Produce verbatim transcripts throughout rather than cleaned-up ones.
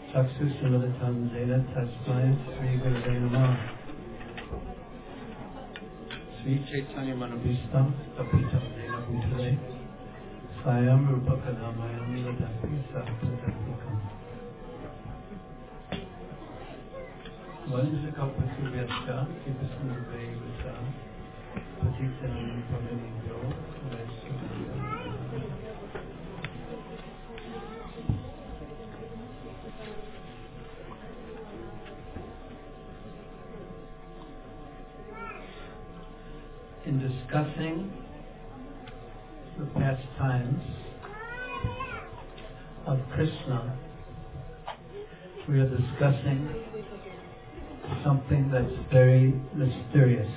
Chakshusmilitam Jena Tasmai Sri Gurave Namah. Sri Chaitanya Manabhistam Tapitam Jena Bhutale Swayam Rupakadamayam Vidati Sahapatarvikam. Vansakalpasubhyascha Kipasmurvayavasa Patitanam Pavanidyo Vaishnavaya. In discussing the pastimes of Krishna, we are discussing something that's very mysterious,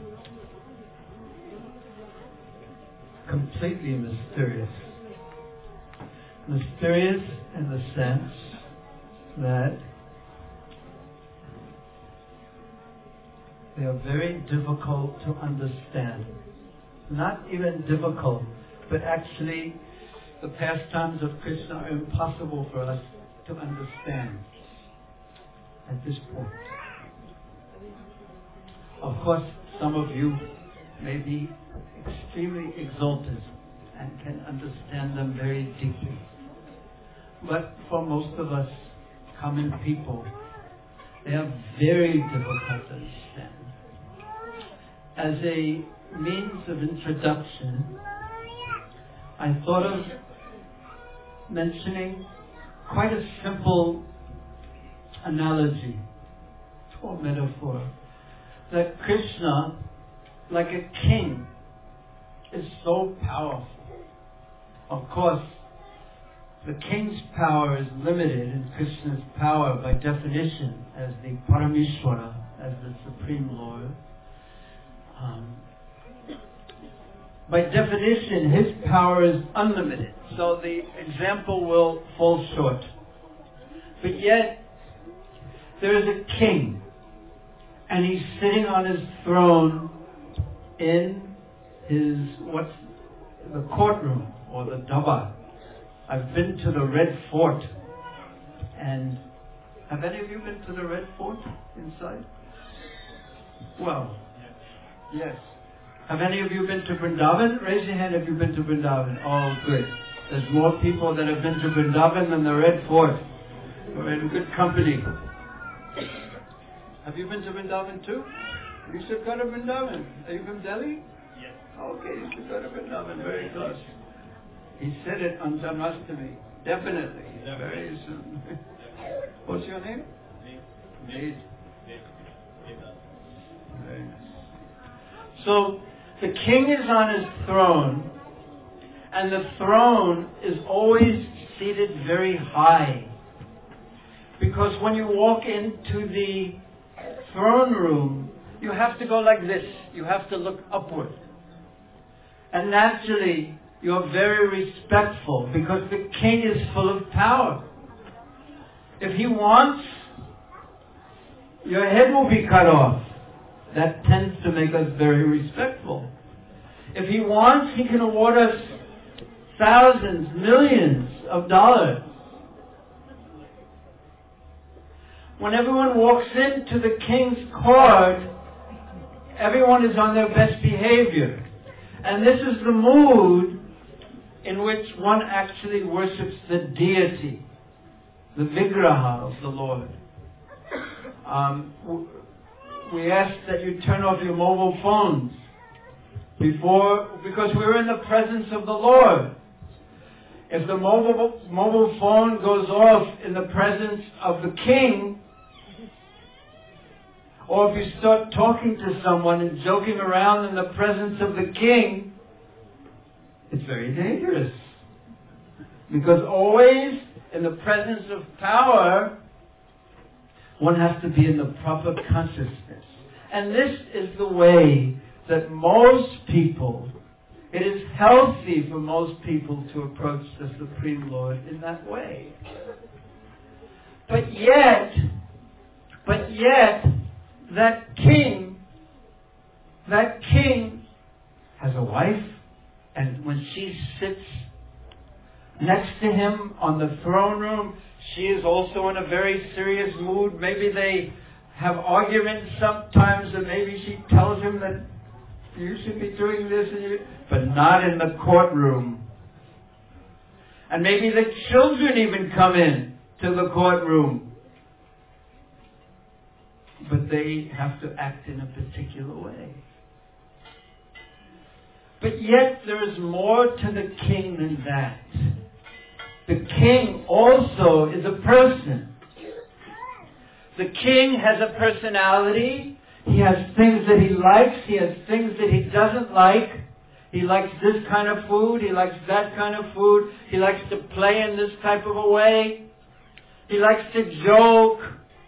completely mysterious. Mysterious in the sense that they are very difficult to understand. Not even difficult, but actually the pastimes of Krishna are impossible for us to understand at this point. Of course, some of you may be extremely exalted and can understand them very deeply. But for most of us common people, they are very difficult to understand. As a means of introduction, I thought of mentioning quite a simple analogy or metaphor, that Krishna, like a king, is so powerful. Of course, the king's power is limited in Krishna's power by definition as the Parameshwara, as the Supreme Lord. Um, by definition, his power is unlimited, so the example will fall short. But yet, there is a king, and he's sitting on his throne in his, what's the courtroom, or the Daba. I've been to the Red Fort, and have any of you been to the Red Fort inside? Well, yes. Have any of you been to Vrindavan? Raise your hand if you've been to Vrindavan. Oh, good. There's more people that have been to Vrindavan than the Red Fort. We're in good company. Have you been to Vrindavan too? You should go to Vrindavan. Are you from Delhi? Yes. Okay, you should go to Vrindavan. Very close. He said it on Janmashtami. Definitely. Definitely. Very soon. What's your name? Nate. Very nice. So, the king is on his throne, and the throne is always seated very high. Because when you walk into the throne room, you have to go like this. You have to look upward. And naturally, you're very respectful because the king is full of power. If he wants, your head will be cut off. That tends to make us very respectful. If he wants, he can award us thousands, millions of dollars. When everyone walks into the king's court, everyone is on their best behavior. And this is the mood in which one actually worships the deity, the Vigraha of the Lord. Um, we ask that you turn off your mobile phones before, because we're in the presence of the Lord. If the mobile, mobile phone goes off in the presence of the king, or if you start talking to someone and joking around in the presence of the king, it's very dangerous. Because always in the presence of power, one has to be in the proper consciousness. And this is the way that most people, it is healthy for most people to approach the Supreme Lord in that way. But yet, but yet, that king, that king has a wife, and when she sits next to him on the throne room, she is also in a very serious mood. Maybe they have arguments sometimes, and maybe she tells him that you should be doing this, and you, but not in the courtroom. And maybe the children even come in to the courtroom. But they have to act in a particular way. But yet there is more to the king than that. The king also is a person. The king has a personality. He has things that he likes. He has things that he doesn't like. He likes this kind of food. He likes that kind of food. He likes to play in this type of a way. He likes to joke.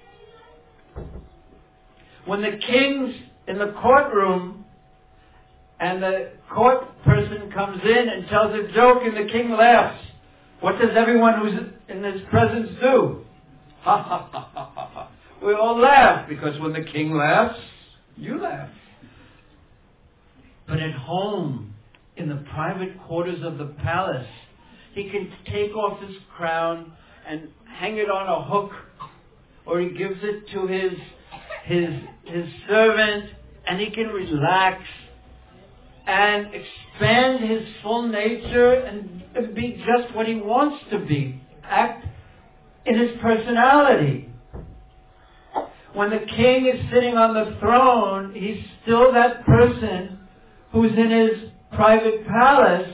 When the king's in the courtroom and the court person comes in and tells a joke and the king laughs, what does everyone who's in his presence do? Ha ha ha ha ha ha. We all laugh, because when the king laughs, you laugh. But at home, in the private quarters of the palace, he can take off his crown and hang it on a hook, or he gives it to his his his servant, and he can relax and expand his full nature and be just what he wants to be. Act in his personality. When the king is sitting on the throne, he's still that person who's in his private palace,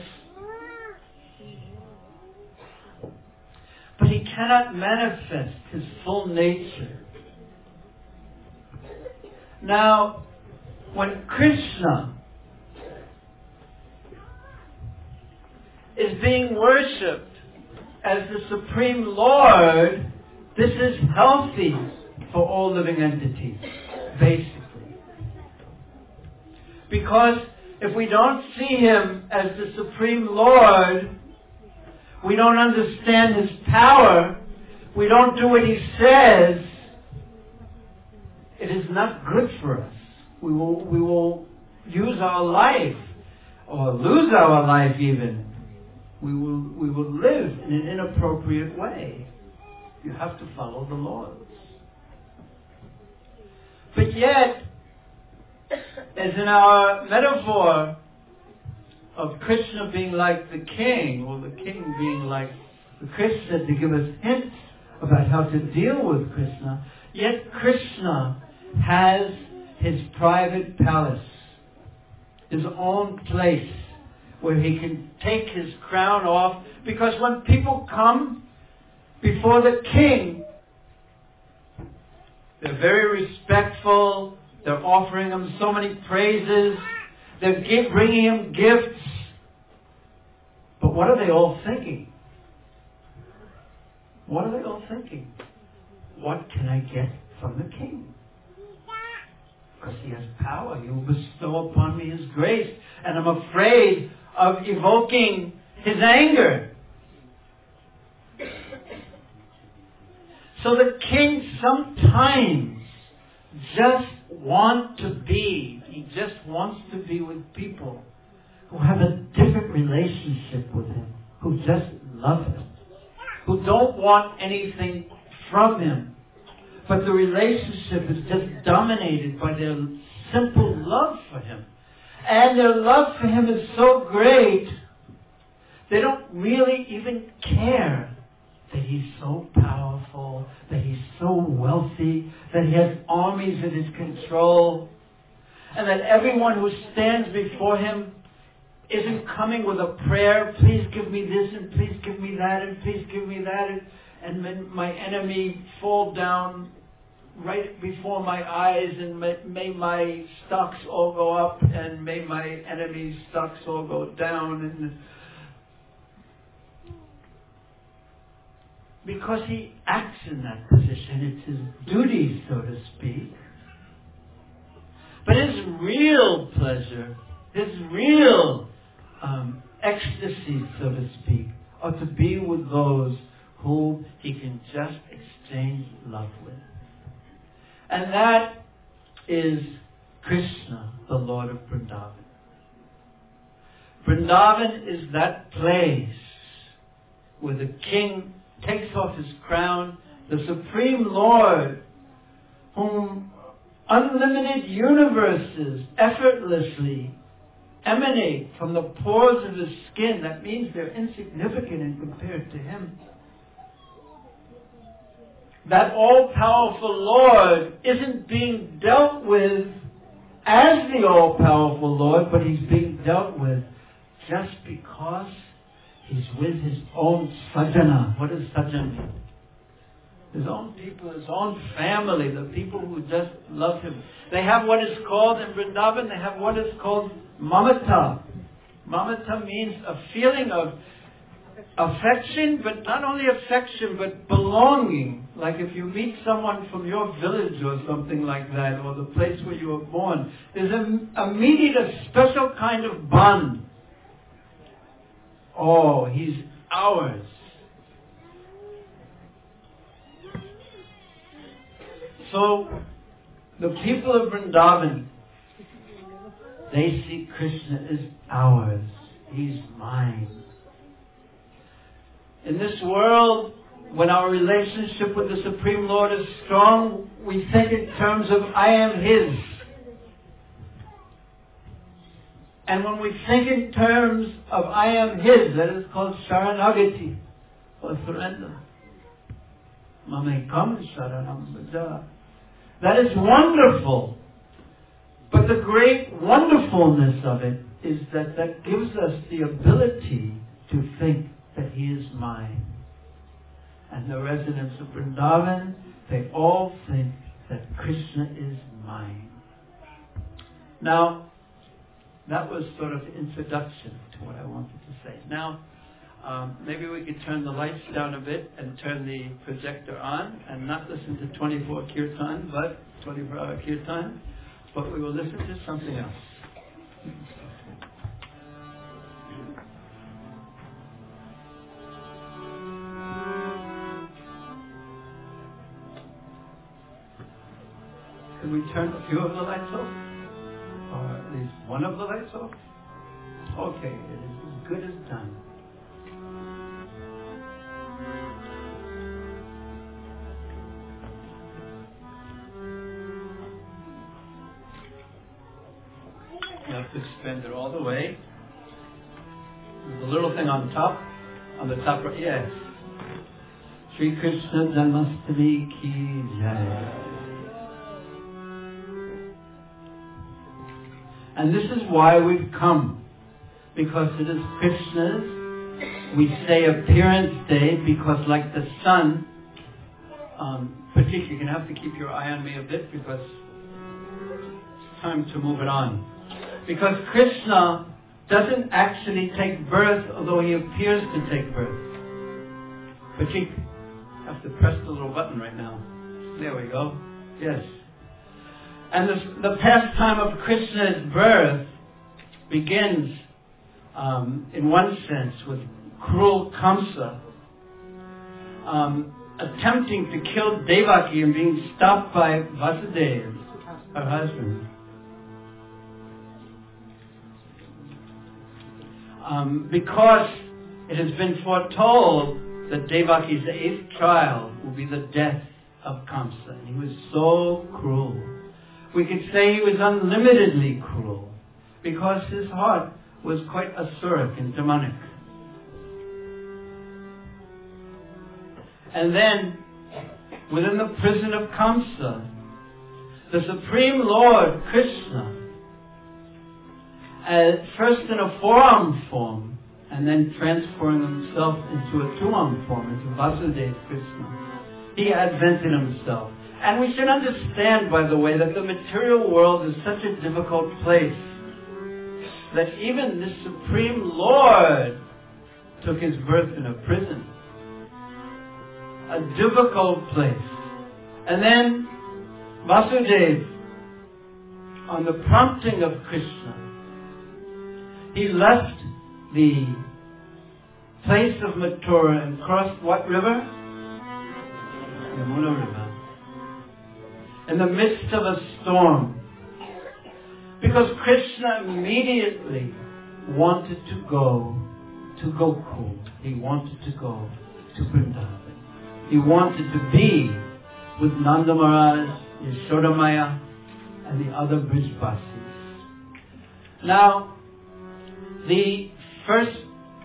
but he cannot manifest his full nature. Now, when Krishna is being worshipped as the Supreme Lord, this is healthy for all living entities, basically. Because if we don't see Him as the Supreme Lord, we don't understand His power, we don't do what He says, it is not good for us. We will, we will use our life, or lose our life even. We will, we will live in an inappropriate way. You have to follow the laws. But yet, as in our metaphor of Krishna being like the king, or the king being like the Krishna, to give us hints about how to deal with Krishna, yet Krishna has his private palace, his own place, where he can take his crown off, because when people come before the king, they're very respectful, they're offering him so many praises, they're give, bringing him gifts, but what are they all thinking? What are they all thinking? What can I get from the king? Because he has power, he will bestow upon me his grace, and I'm afraid of evoking his anger. So the king sometimes just wants to be, he just wants to be with people who have a different relationship with him, who just love him, who don't want anything from him. But the relationship is just dominated by their simple love for him. And their love for him is so great, they don't really even care that he's so powerful, that he's so wealthy, that he has armies at his control, and that everyone who stands before him isn't coming with a prayer, please give me this, and please give me that, and please give me that, and, and then my enemy fall down right before my eyes, and may, may my stocks all go up, and may my enemy's stocks all go down, and because he acts in that position, it's his duty, so to speak. But his real pleasure, his real um, ecstasy, so to speak, are to be with those who he can just exchange love with. And that is Krishna, the Lord of Vrindavan. Vrindavan is that place where the king takes off his crown, the Supreme Lord, whom unlimited universes effortlessly emanate from the pores of his skin. That means they're insignificant in compared to him. That all-powerful Lord isn't being dealt with as the all-powerful Lord, but he's being dealt with just because he's with his own sajjana. What does sajjana mean? His own people, his own family, the people who just love him. They have what is called, in Vrindavan, they have what is called mamata. Mamata means a feeling of affection, but not only affection, but belonging. Like if you meet someone from your village or something like that, or the place where you were born, there's an immediate, a special kind of bond. Oh, he's ours. So, the people of Vrindavan, they see Krishna as ours. He's mine. In this world, when our relationship with the Supreme Lord is strong, we think in terms of I am His. And when we think in terms of I am His, that is called Sharanagati, or surrender. Mamekam Sharanam Bhaja. That is wonderful. But the great wonderfulness of it is that that gives us the ability to think that He is mine. And the residents of Vrindavan, they all think that Krishna is mine. Now, that was sort of the introduction to what I wanted to say. Now, um, maybe we could turn the lights down a bit and turn the projector on and not listen to twenty-four kirtan, but twenty-four hour kirtan, but we will listen to something else. Can we turn a few of the lights off? Or at least one of the lights off? Okay, it is as good as done. You have to expand it all the way. There's a little thing on top. On the top right, yes. Shri Krishna Janmashtami ki jai. And this is why we've come. Because it is Krishna's, we say appearance day, because like the sun, um, particularly, you're going to have to keep your eye on me a bit because it's time to move it on. Because Krishna doesn't actually take birth, although he appears to take birth. But you have to press the little button right now. There we go. Yes. And this, the pastime of Krishna's birth begins, um, in one sense, with cruel Kamsa um, attempting to kill Devaki and being stopped by Vasudeva, her husband. Um, because it has been foretold that Devaki's eighth child will be the death of Kamsa. And he was so cruel. We could say he was unlimitedly cruel because his heart was quite asuric and demonic. And then, within the prison of Kamsa, the Supreme Lord, Krishna, at first in a four-armed form, and then transforming himself into a two-armed form, into Vasudeva Krishna, he advented himself. And we should understand, by the way, that the material world is such a difficult place that even this Supreme Lord took his birth in a prison. A difficult place. And then Vasudeva, on the prompting of Krishna, he left the place of Mathura and crossed what river? Yamuna River. In the midst of a storm. Because Krishna immediately wanted to go to Gokul. He wanted to go to Vrindavan. he wanted to be with Nanda Maharaj, Yashoda Maya, and the other Brijvasis. Now, the first,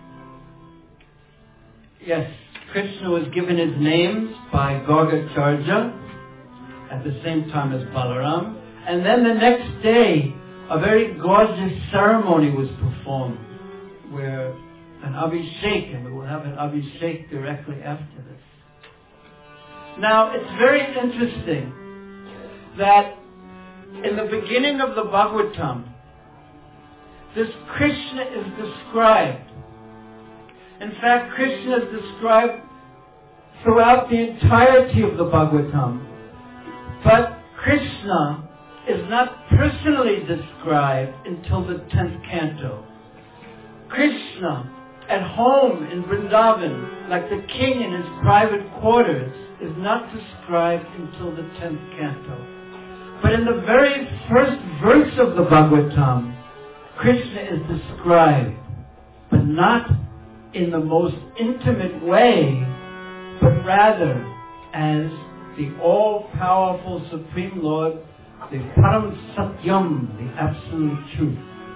yes, Krishna was given his names by Gargacharya at the same time as Balaram. And then the next day, a very gorgeous ceremony was performed where an Abhishek, and we will have an Abhishek directly after this. Now, it's very interesting that in the beginning of the Bhagavatam, this Krishna is described. In fact, Krishna is described throughout the entirety of the Bhagavatam. But Krishna is not personally described until the tenth canto. Krishna, at home in Vrindavan, like the king in his private quarters, is not described until the tenth canto. But in the very first verse of the Bhagavatam, Krishna is described, but not in the most intimate way, but rather as the all-powerful Supreme Lord, the Param Satyam, the absolute truth.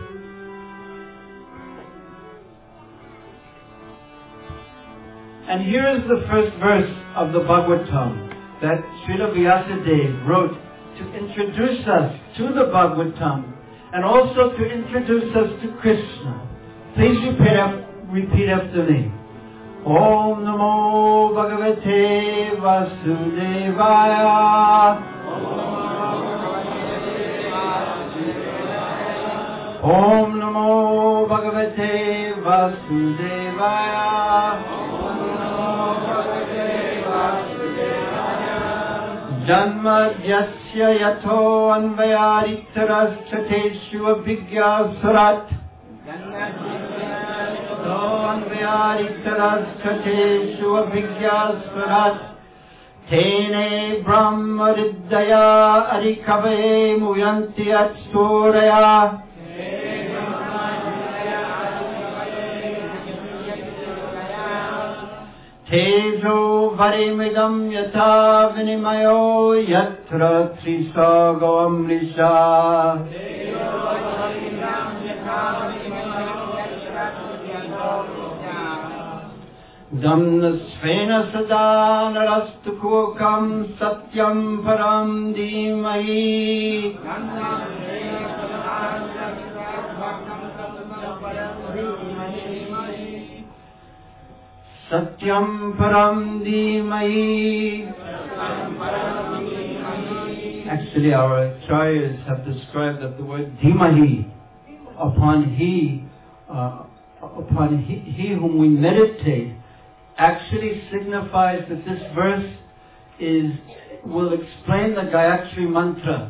And here is the first verse of the Bhagavatam that Srila Vyasadeva wrote to introduce us to the Bhagavatam and also to introduce us to Krishna. Please repeat, repeat after me. Om Namo Bhagavate Vasudevaya. Om Namo Bhagavate Vasudevaya. Janmadyasya yato anvayarittarasthateshu abhigyasarat. Yato anvayarittarasthateshu abhigyasarat. Tene brahma riddhaya arikave muyanti atsuraya. Tejo varimidam yata vinimayo yatra trisago amrisha. Damna svena sada narastu kokam satyam param dhimahi. Satyam param dhimahi. Actually, our acharyas have described that the word dhimahi, upon he, uh, upon he, he whom we meditate, actually signifies that this verse is will explain the Gayatri mantra.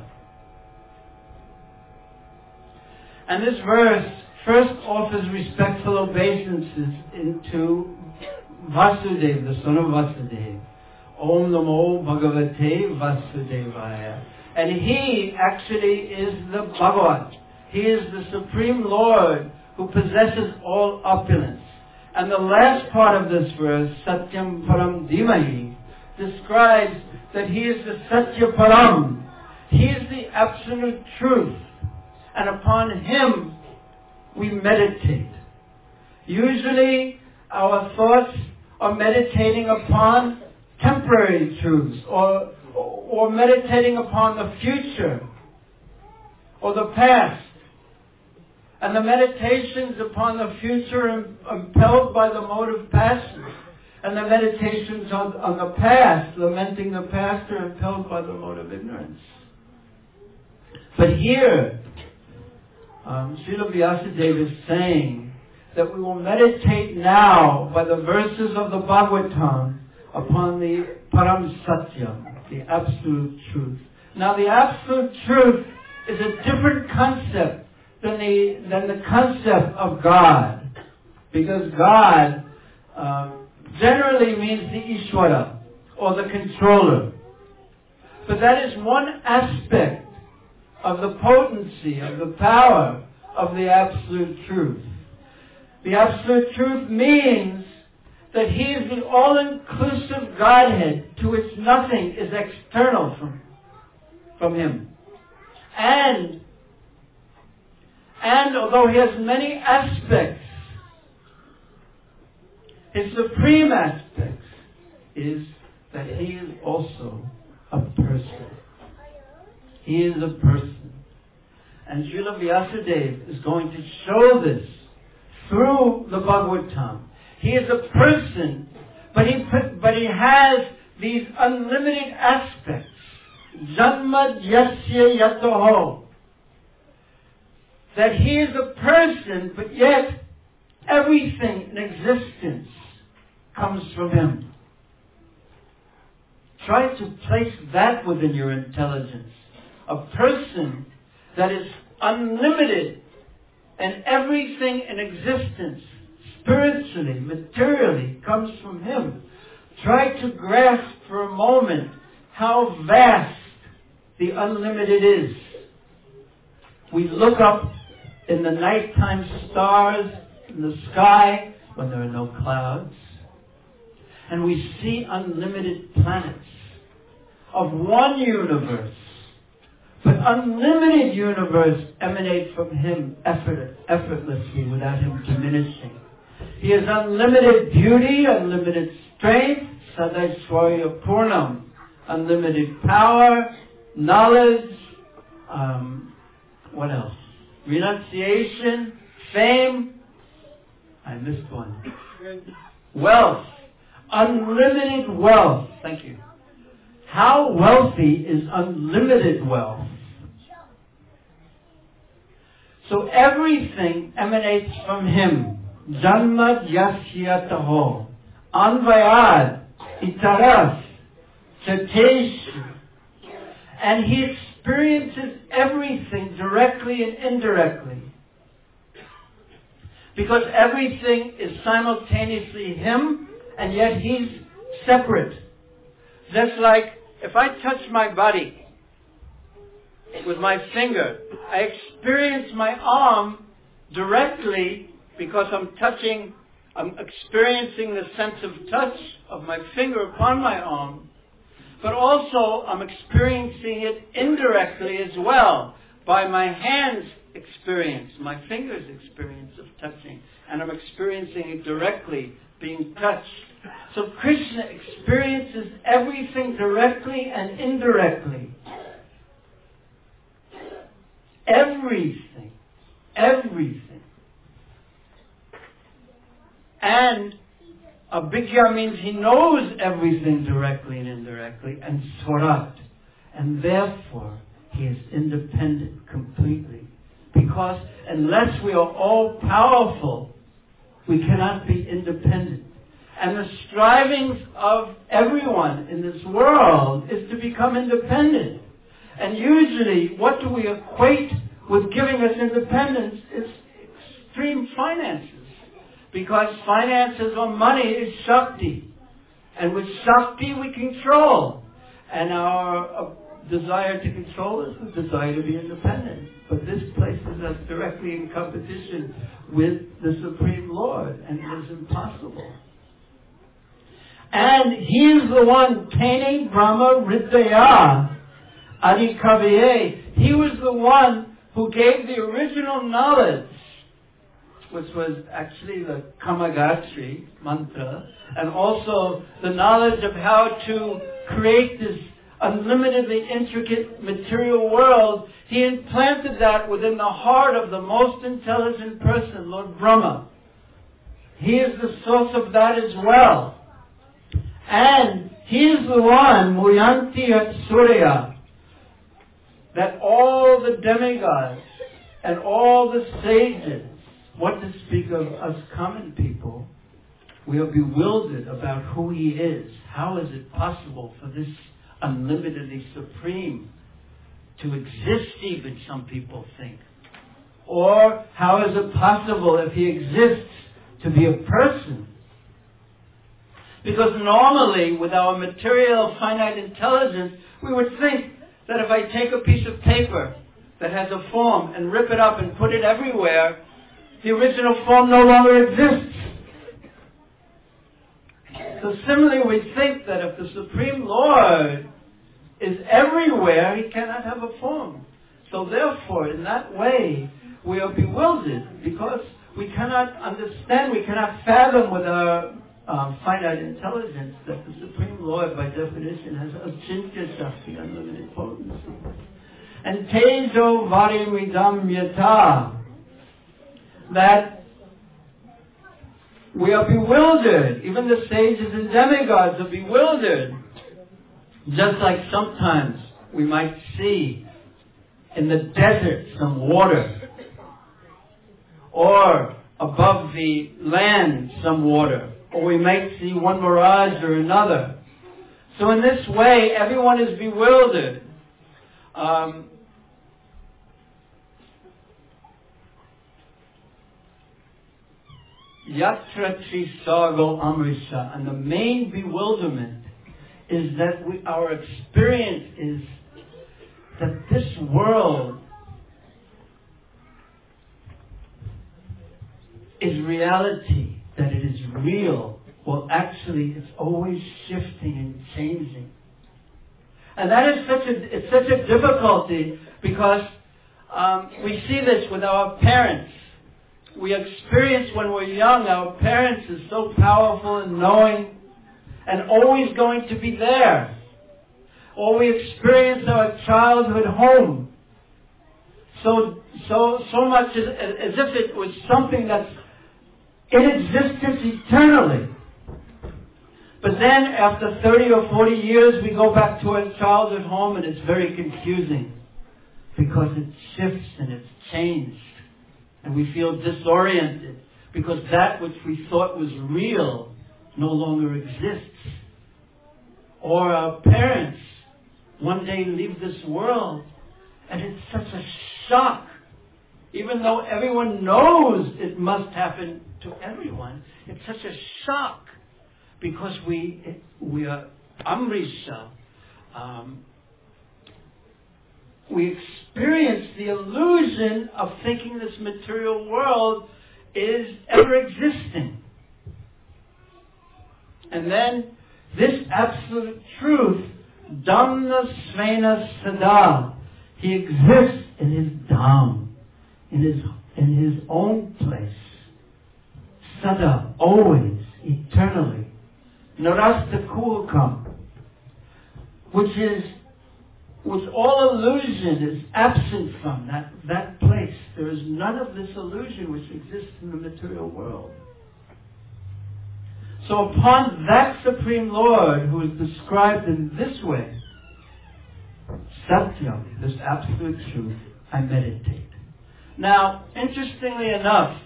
And this verse first offers respectful obeisances into Vasudeva, the son of Vasudeva. Om Namo Bhagavate Vasudevaya. And he actually is the Bhagavat. He is the Supreme Lord who possesses all opulence. And the last part of this verse, Satyam Param Dhimahi, describes that he is the Satya Param. He is the absolute truth. And upon him we meditate. Usually our thoughts are meditating upon temporary truths, or, or meditating upon the future, or the past. And the meditations upon the future are impelled by the mode of passion. And the meditations on, on the past, lamenting the past, are impelled by the mode of ignorance. But here, um, Srila Vyasadeva is saying that we will meditate now by the verses of the Bhagavatam upon the Param Satyam, the absolute truth. Now the absolute truth is a different concept than the, than the concept of God. Because God uh, generally means the Ishvara, or the controller. But that is one aspect of the potency, of the power of the absolute truth. The absolute truth means that He is the all-inclusive Godhead to which nothing is external from, from Him. And, and although He has many aspects, His supreme aspect is that He is also a person. He is a person. And Srila Vyasadeva is going to show this through the Bhagavatam. He is a person, but he, but he has these unlimited aspects. Janma Yasya Yatoho. That He is a person, but yet everything in existence comes from Him. Try to place that within your intelligence. A person that is unlimited, and everything in existence, spiritually, materially, comes from Him. Try to grasp for a moment how vast the unlimited is. We look up in the nighttime stars in the sky when there are no clouds, and we see unlimited planets of one universe. But unlimited universe emanate from Him effort, effortlessly without Him diminishing. He has unlimited beauty, unlimited strength, Sadaishwarya Purnam, unlimited power, knowledge, um, what else? Renunciation, fame, I missed one. Wealth, unlimited wealth. Thank you. How wealthy is unlimited wealth? So everything emanates from Him. Janma Yasya Taho. Anvayad. Itaras. Chateshu. And He experiences everything directly and indirectly. Because everything is simultaneously Him, and yet He's separate. Just like if I touch my body with my finger, I experience my arm directly because I'm touching, I'm experiencing the sense of touch of my finger upon my arm. But also I'm experiencing it indirectly as well by my hand's experience, my finger's experience of touching. And I'm experiencing it directly, being touched. So Krishna experiences everything directly and indirectly. Everything. Everything. And Abhigya means he knows everything directly and indirectly, and Swarat. And therefore, he is independent completely. Because unless we are all powerful, we cannot be independent. And the strivings of everyone in this world is to become independent. And usually, what do we equate with giving us independence is extreme finances. Because finances or money is Shakti. And with Shakti we control. And our uh, desire to control is the desire to be independent. But this places us directly in competition with the Supreme Lord. And it is impossible. And He is the one, Tene Brahma Riddhaya Adhikaviye. He was the one who gave the original knowledge, which was actually the Kamagatri mantra, and also the knowledge of how to create this unlimitedly intricate material world. He implanted that within the heart of the most intelligent person, Lord Brahma. He is the source of that as well. And He is the one, Muyanti at Surya, that all the demigods and all the sages, what to speak of us common people, we are bewildered about who He is. How is it possible for this unlimitedly supreme to exist even, some people think? Or how is it possible, if He exists, to be a person? Because normally, with our material finite intelligence, we would think that if I take a piece of paper that has a form and rip it up and put it everywhere, the original form no longer exists. So similarly, we think that if the Supreme Lord is everywhere, he cannot have a form. So therefore, in that way, we are bewildered because we cannot understand, we cannot fathom with our um, finite intelligence that the Supreme Lord, by definition, has achintya shakti, unlimited potency. And tejo varimidam yata, that we are bewildered. Even the sages and demigods are bewildered. Just like sometimes we might see in the desert some water, or above the land some water, or we might see one mirage or another. So in this way, everyone is bewildered. Um, Yatra Trisago Amrisa, and the main bewilderment is that we, our experience is that this world is reality, that it is real. Well, actually, it's always shifting and changing. And that is such a, it's such a difficulty because um, we see this with our parents. We experience when we're young, our parents are so powerful and knowing and always going to be there. Or we experience our childhood home so so so much as, as if it was something that's in existence eternally. But then after thirty or forty years, we go back to our childhood home and it's very confusing because it shifts and it's changed. And we feel disoriented because that which we thought was real no longer exists. Or our parents one day leave this world and it's such a shock. Even though everyone knows it must happen to everyone, it's such a shock because we we are Amrisa. Um, we experience the illusion of thinking this material world is ever existing. And then this absolute truth, Dhamma Svena Sada, he exists in his Dham, in his in his own place. Sada, always, eternally. Narasta Kulkam, which is which all illusion is absent from that, that place. There is none of this illusion which exists in the material world. So upon that Supreme Lord, who is described in this way, Satyam, this absolute truth, I meditate. Now, interestingly enough,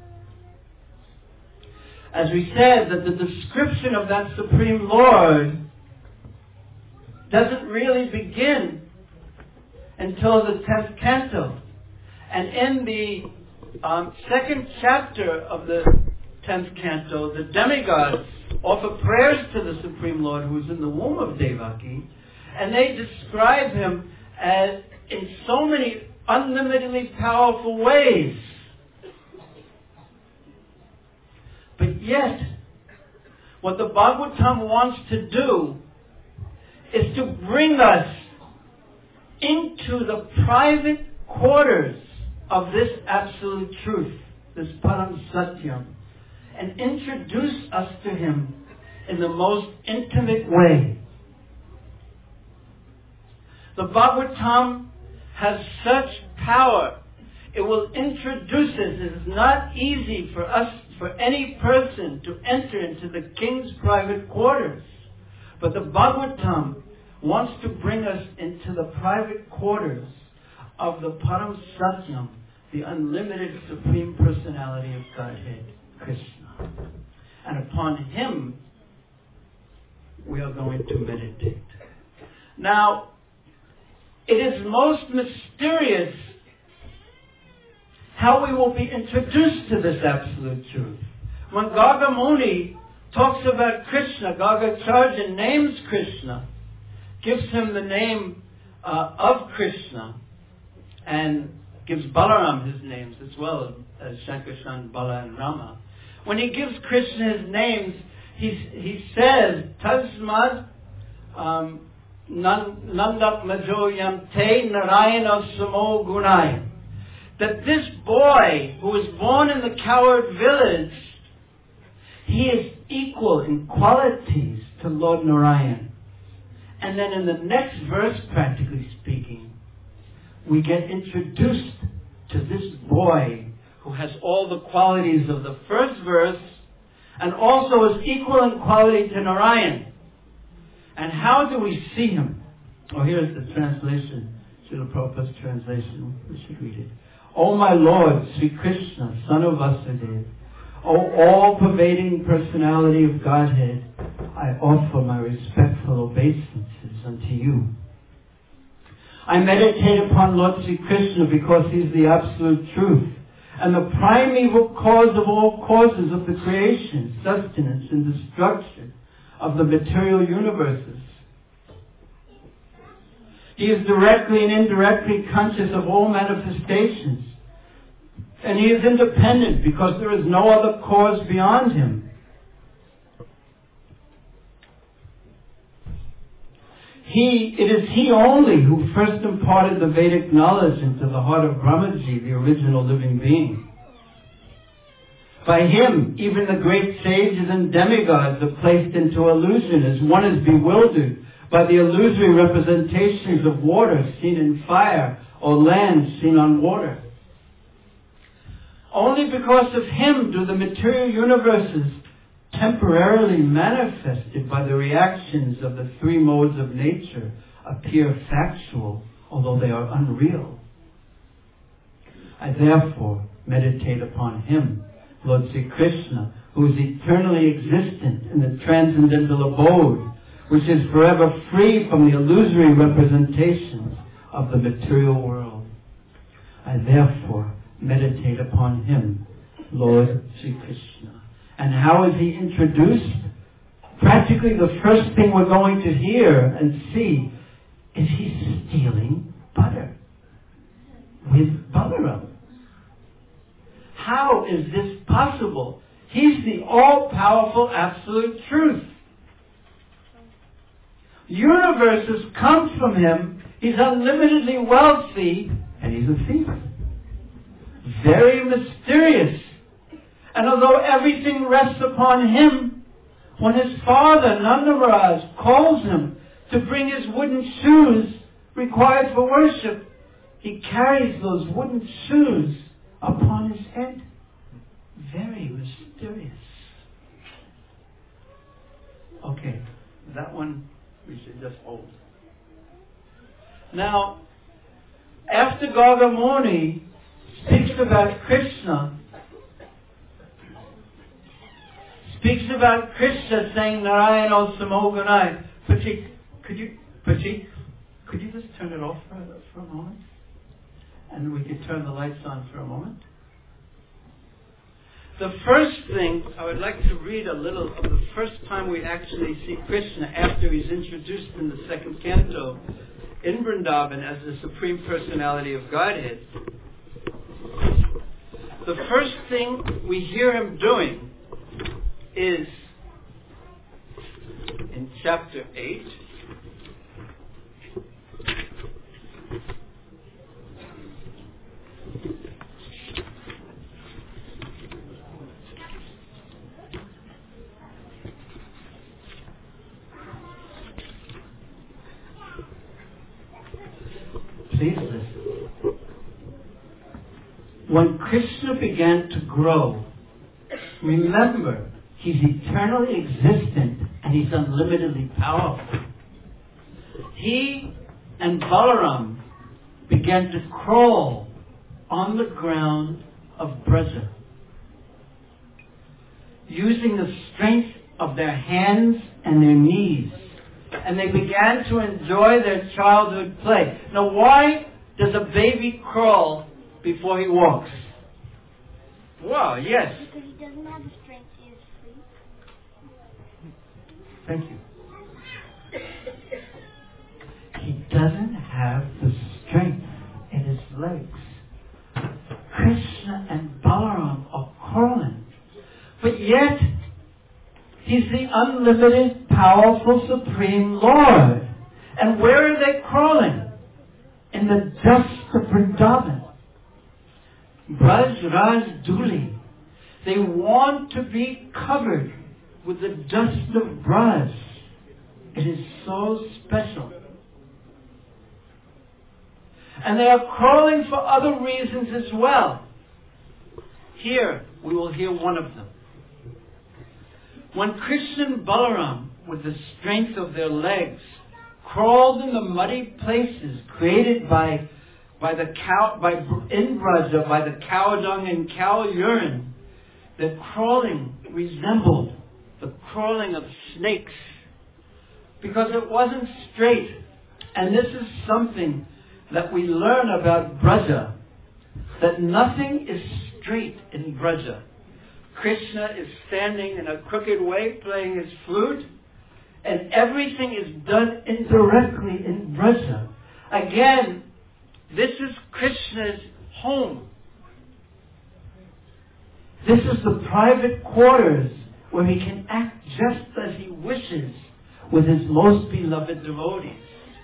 as we said, that the description of that Supreme Lord doesn't really begin until the tenth canto. And in the um, second chapter of the tenth canto, the demigods offer prayers to the Supreme Lord who is in the womb of Devaki, and they describe him as in so many unlimitedly powerful ways. But yet, what the Bhagavatam wants to do is to bring us into the private quarters of this absolute truth, this Param Satyam, and introduce us to him in the most intimate way. The Bhagavatam has such power. It will introduce us. It is not easy for us, for any person to enter into the king's private quarters. But the Bhagavatam wants to bring us into the private quarters of the Param Satyam, the unlimited Supreme Personality of Godhead, Krishna. And upon him, we are going to meditate. Now, it is most mysterious how we will be introduced to this absolute truth. When Garga Muni talks about Krishna, Gargacharya names Krishna, gives him the name uh, of Krishna, and gives Balaram his names as well as Shankarshan, Bala and Rama. When he gives Krishna his names, he, he says, Tasmad um, Nandak Majo Yamte Narayana Samo Gunai. That this boy who was born in the coward village, he is equal in qualities to Lord Narayan. And then in the next verse, practically speaking, we get introduced to this boy who has all the qualities of the first verse and also is equal in quality to Narayan. And how do we see him? Oh, here's the translation, Srila Prabhupada's translation. We should read it. O my Lord, Sri Krishna, son of Vasudeva, O all-pervading personality of Godhead, I offer my respectful obeisances unto you. I meditate upon Lord Sri Krishna because he is the absolute truth and the primeval cause of all causes of the creation, sustenance, and destruction of the material universes. He is directly and indirectly conscious of all manifestations. And he is independent because there is no other cause beyond him. He, it is he only who first imparted the Vedic knowledge into the heart of Brahmaji, the original living being. By him, even the great sages and demigods are placed into illusion as one is bewildered by the illusory representations of water seen in fire or land seen on water. Only because of him do the material universes, temporarily manifested by the reactions of the three modes of nature, appear factual, although they are unreal. I therefore meditate upon him, Lord Sri Krishna, who is eternally existent in the transcendental abode, which is forever free from the illusory representations of the material world. I therefore meditate upon him, Lord Sri Krishna. And how is he introduced? Practically the first thing we're going to hear and see is he's stealing butter with Balaram. How is this possible? He's the all-powerful absolute truth. Universes come from him. He's unlimitedly wealthy, and he's a thief. Very mysterious. And although everything rests upon him, when his father, Nanda Maharaj, calls him to bring his wooden shoes required for worship, he carries those wooden shoes upon his head. Very mysterious. Okay, that one we should just hold. Now, after Gargamuni speaks about Krishna, speaks about Krishna saying Narayana Samogunai. Pachik, could you, Pachik, could you just turn it off for, for a moment? And we could turn the lights on for a moment. The first thing, I would like to read a little of the first time we actually see Krishna after he's introduced in the second canto in Vrindavan as the Supreme Personality of Godhead. The first thing we hear him doing is in chapter eight. Please listen. When Krishna began to grow, remember, he's eternally existent and he's unlimitedly powerful. He and Balaram began to crawl on the ground of Braja, using the strength of their hands and their knees. And they began to enjoy their childhood play. Now, why does a baby crawl before he walks? Wow, yes. Because he doesn't have the strength to his feet. Thank you. He doesn't have the strength in his legs. Krishna and Balaram are crawling. But yet, he's the unlimited, powerful, supreme Lord. And where are they crawling? In the dust of Vrindavan. Braj Raj Duli. They want to be covered with the dust of Braj. It is so special. And they are crawling for other reasons as well. Here, we will hear one of them. When Krishna and Balaram, with the strength of their legs, crawled in the muddy places created by by the cow by in Braja by the cow dung and cow urine, their crawling resembled the crawling of snakes because it wasn't straight. And this is something that we learn about Braja, that nothing is straight in Braja. Krishna is standing in a crooked way playing his flute, and everything is done indirectly in Braja. Again, this is Krishna's home. This is the private quarters where he can act just as he wishes with his most beloved devotees.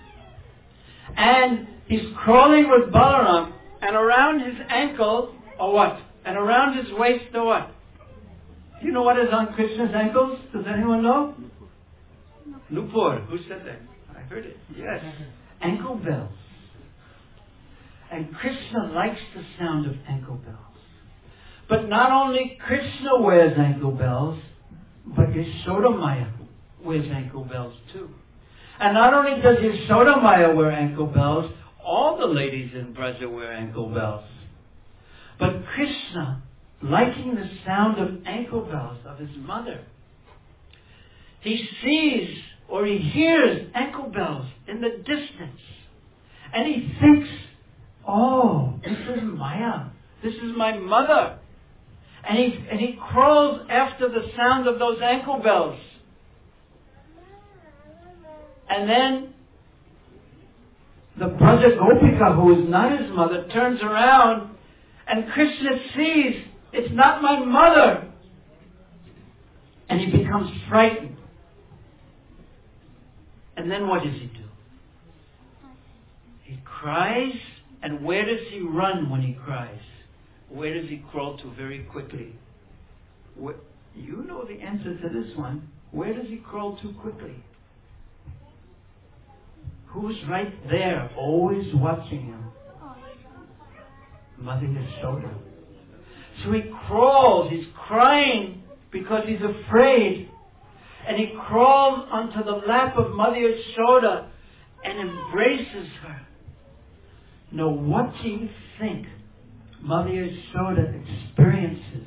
And he's crawling with Balaram, and around his ankle, or what? And around his waist, or what? Do you know what is on Krishna's ankles? Does anyone know? Nupur. Who said that? I heard it. Yes. Ankle bells. And Krishna likes the sound of ankle bells. But not only Krishna wears ankle bells, but Yashoda Maya wears ankle bells too. And not only does Yashoda Maya wear ankle bells, all the ladies in Braja wear ankle bells. But Krishna, liking the sound of ankle bells of his mother, he sees or he hears ankle bells in the distance. And he thinks, oh, this is Maya. This is my mother. And he, and he crawls after the sound of those ankle bells. And then the Braja Gopika, who is not his mother, turns around, and Krishna sees, it's not my mother. And he becomes frightened. And then what does he do? He cries, and where does he run when he cries? Where does he crawl to very quickly? Where, you know the answer to this one. Where does he crawl to quickly? Who's right there, always watching him? Mother Yashoda. So he crawls, he's crying because he's afraid. And he crawls onto the lap of Mother Yashoda and embraces her. Now what do you think Mother Yashoda experiences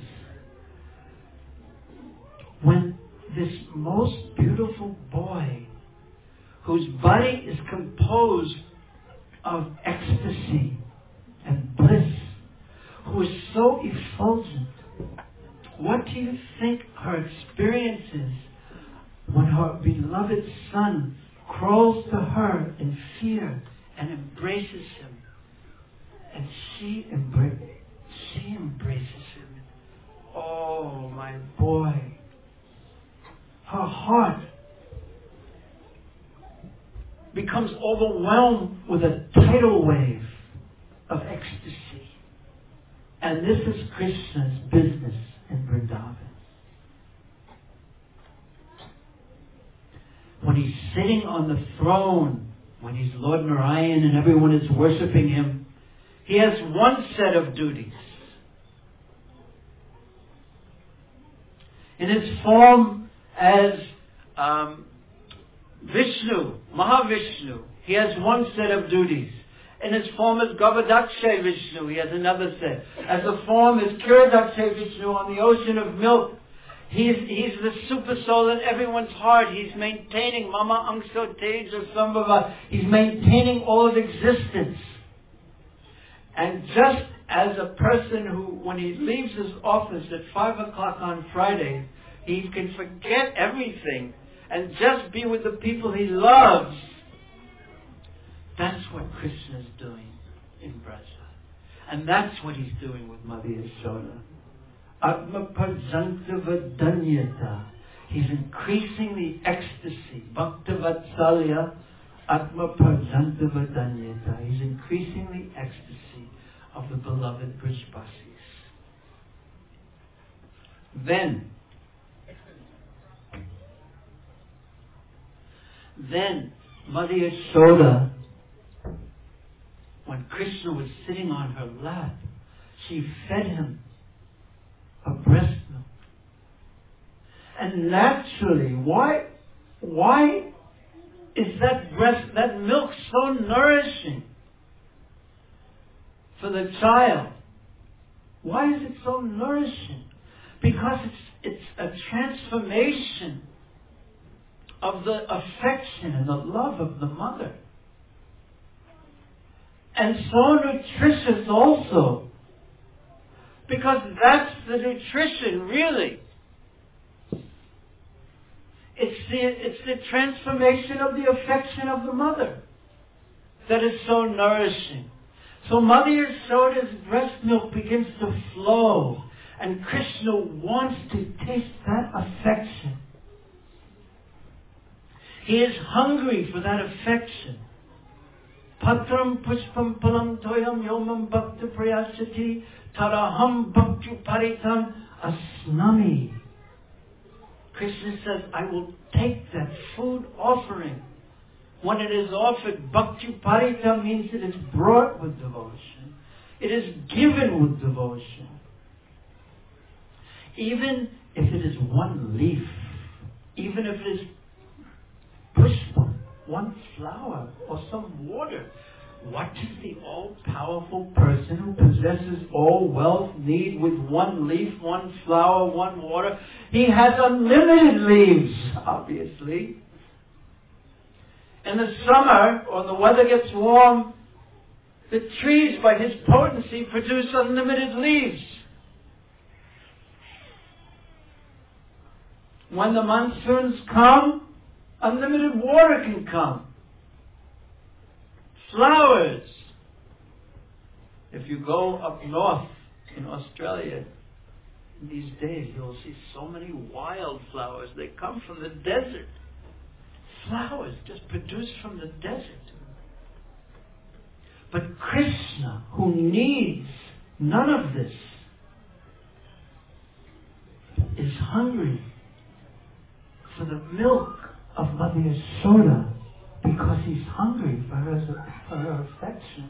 when this most beautiful boy, whose body is composed of ecstasy and bliss, who is so effulgent, what do you think her experience is when her beloved son crawls to her in fear and embraces him? And she, embra- she embraces him. Oh, my boy. Her heart becomes overwhelmed with a tidal wave of ecstasy. And this is Krishna's business in Vrindavan. When he's sitting on the throne, when he's Lord Narayan and everyone is worshipping him, he has one set of duties. In its form as um, Vishnu, Mahavishnu, he has one set of duties. In his form as Govadakshay Vishnu, he has another set. As a form as Kiradakshay Vishnu on the ocean of milk, he's, he's the super soul in everyone's heart. He's maintaining Mama Angso Teja Sambhava. He's maintaining all of existence. And just as a person who, when he leaves his office at five o'clock on Friday, he can forget everything and just be with the people he loves. That's what Krishna is doing in Braja. And that's what he's doing with Mother Yashoda. Atma Parjanta Vadanyata. He's increasing the ecstasy. Bhaktavatsalya Atma Parjantavadanyata. He's increasing the ecstasy of the beloved Brijbasis. Then, then Mother Yashoda, when Krishna was sitting on her lap, she fed him a breast milk. And naturally, why, why is that breast, that milk so nourishing for the child? Why is it so nourishing? Because it's, it's a transformation of the affection and the love of the mother. And so nutritious also. Because that's the nutrition, really. It's the, it's the transformation of the affection of the mother that is so nourishing. So Mother Yashoda's breast milk begins to flow, and Krishna wants to taste that affection. He is hungry for that affection. Patram pushpam palam toyam yomam bhakta prayachati taraham bhaktu paritam asnami. Krishna says, I will take that food offering. When it is offered, bhakti parita means it is brought with devotion. It is given with devotion. Even if it is one leaf, even if it is pushpa, one flower, or some water, what does the all-powerful person who possesses all wealth need with one leaf, one flower, one water? He has unlimited leaves, obviously. In the summer, or the weather gets warm, the trees, by his potency, produce unlimited leaves. When the monsoons come, unlimited water can come. Flowers. If you go up north in Australia these days, you'll see so many wildflowers. They come from the desert. Flowers just produced from the desert. But Krishna, who needs none of this, is hungry for the milk of Mother Yashoda, because he's hungry for her, for her affection.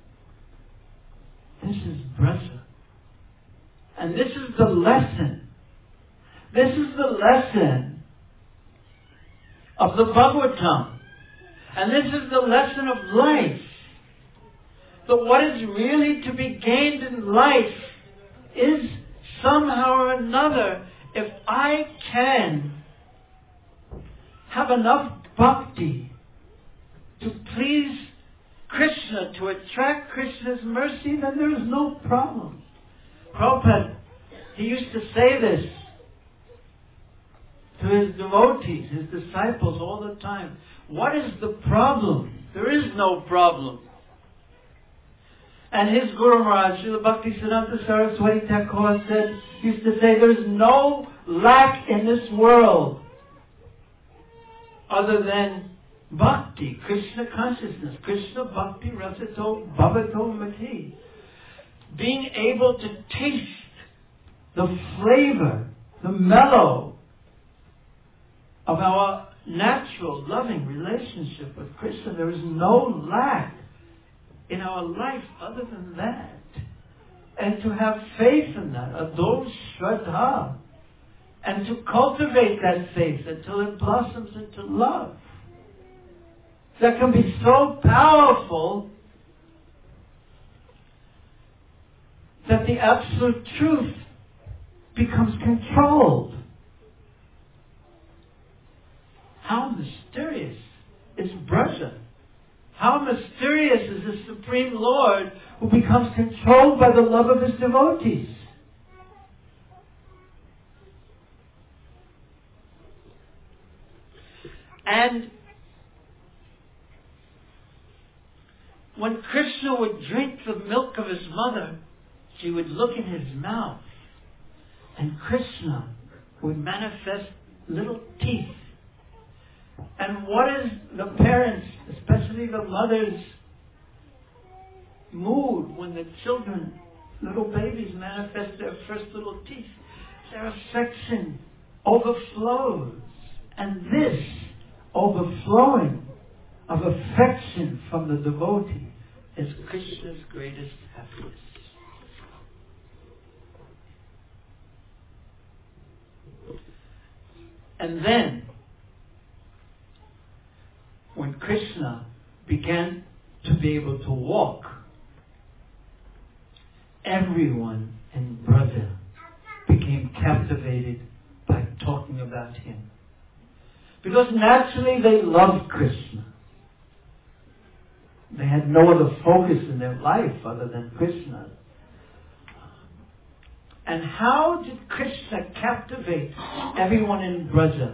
This is Braja. And this is the lesson. This is the lesson of the Bhagavatam. And this is the lesson of life. That what is really to be gained in life is somehow or another, if I can have enough bhakti to please Krishna, to attract Krishna's mercy, then there is no problem. Prabhupada, he used to say this to his devotees, his disciples all the time. What is the problem? There is no problem. And his Guru Maharaj, Srila Bhaktisiddhanta Saraswati Thakur, said, used to say, there is no lack in this world other than bhakti, Krishna consciousness, Krishna bhakti rasato bhavato mati. Being able to taste the flavor, the mellow of our natural, loving relationship with Krishna. There is no lack in our life other than that. And to have faith in that, ador shraddha, and to cultivate that faith until it blossoms into love. That can be so powerful that the absolute truth becomes controlled. How mysterious is Braja? How mysterious is the Supreme Lord who becomes controlled by the love of his devotees? And when Krishna would drink the milk of his mother, she would look in his mouth, and Krishna would manifest little teeth. And what is the parents, especially the mother's, mood when the children, little babies, manifest their first little teeth? Their affection overflows. And this overflowing of affection from the devotee is Krishna's greatest happiness. And then, when Krishna began to be able to walk, everyone in Braja became captivated by talking about him. Because naturally they loved Krishna. They had no other focus in their life other than Krishna. And how did Krishna captivate everyone in Braja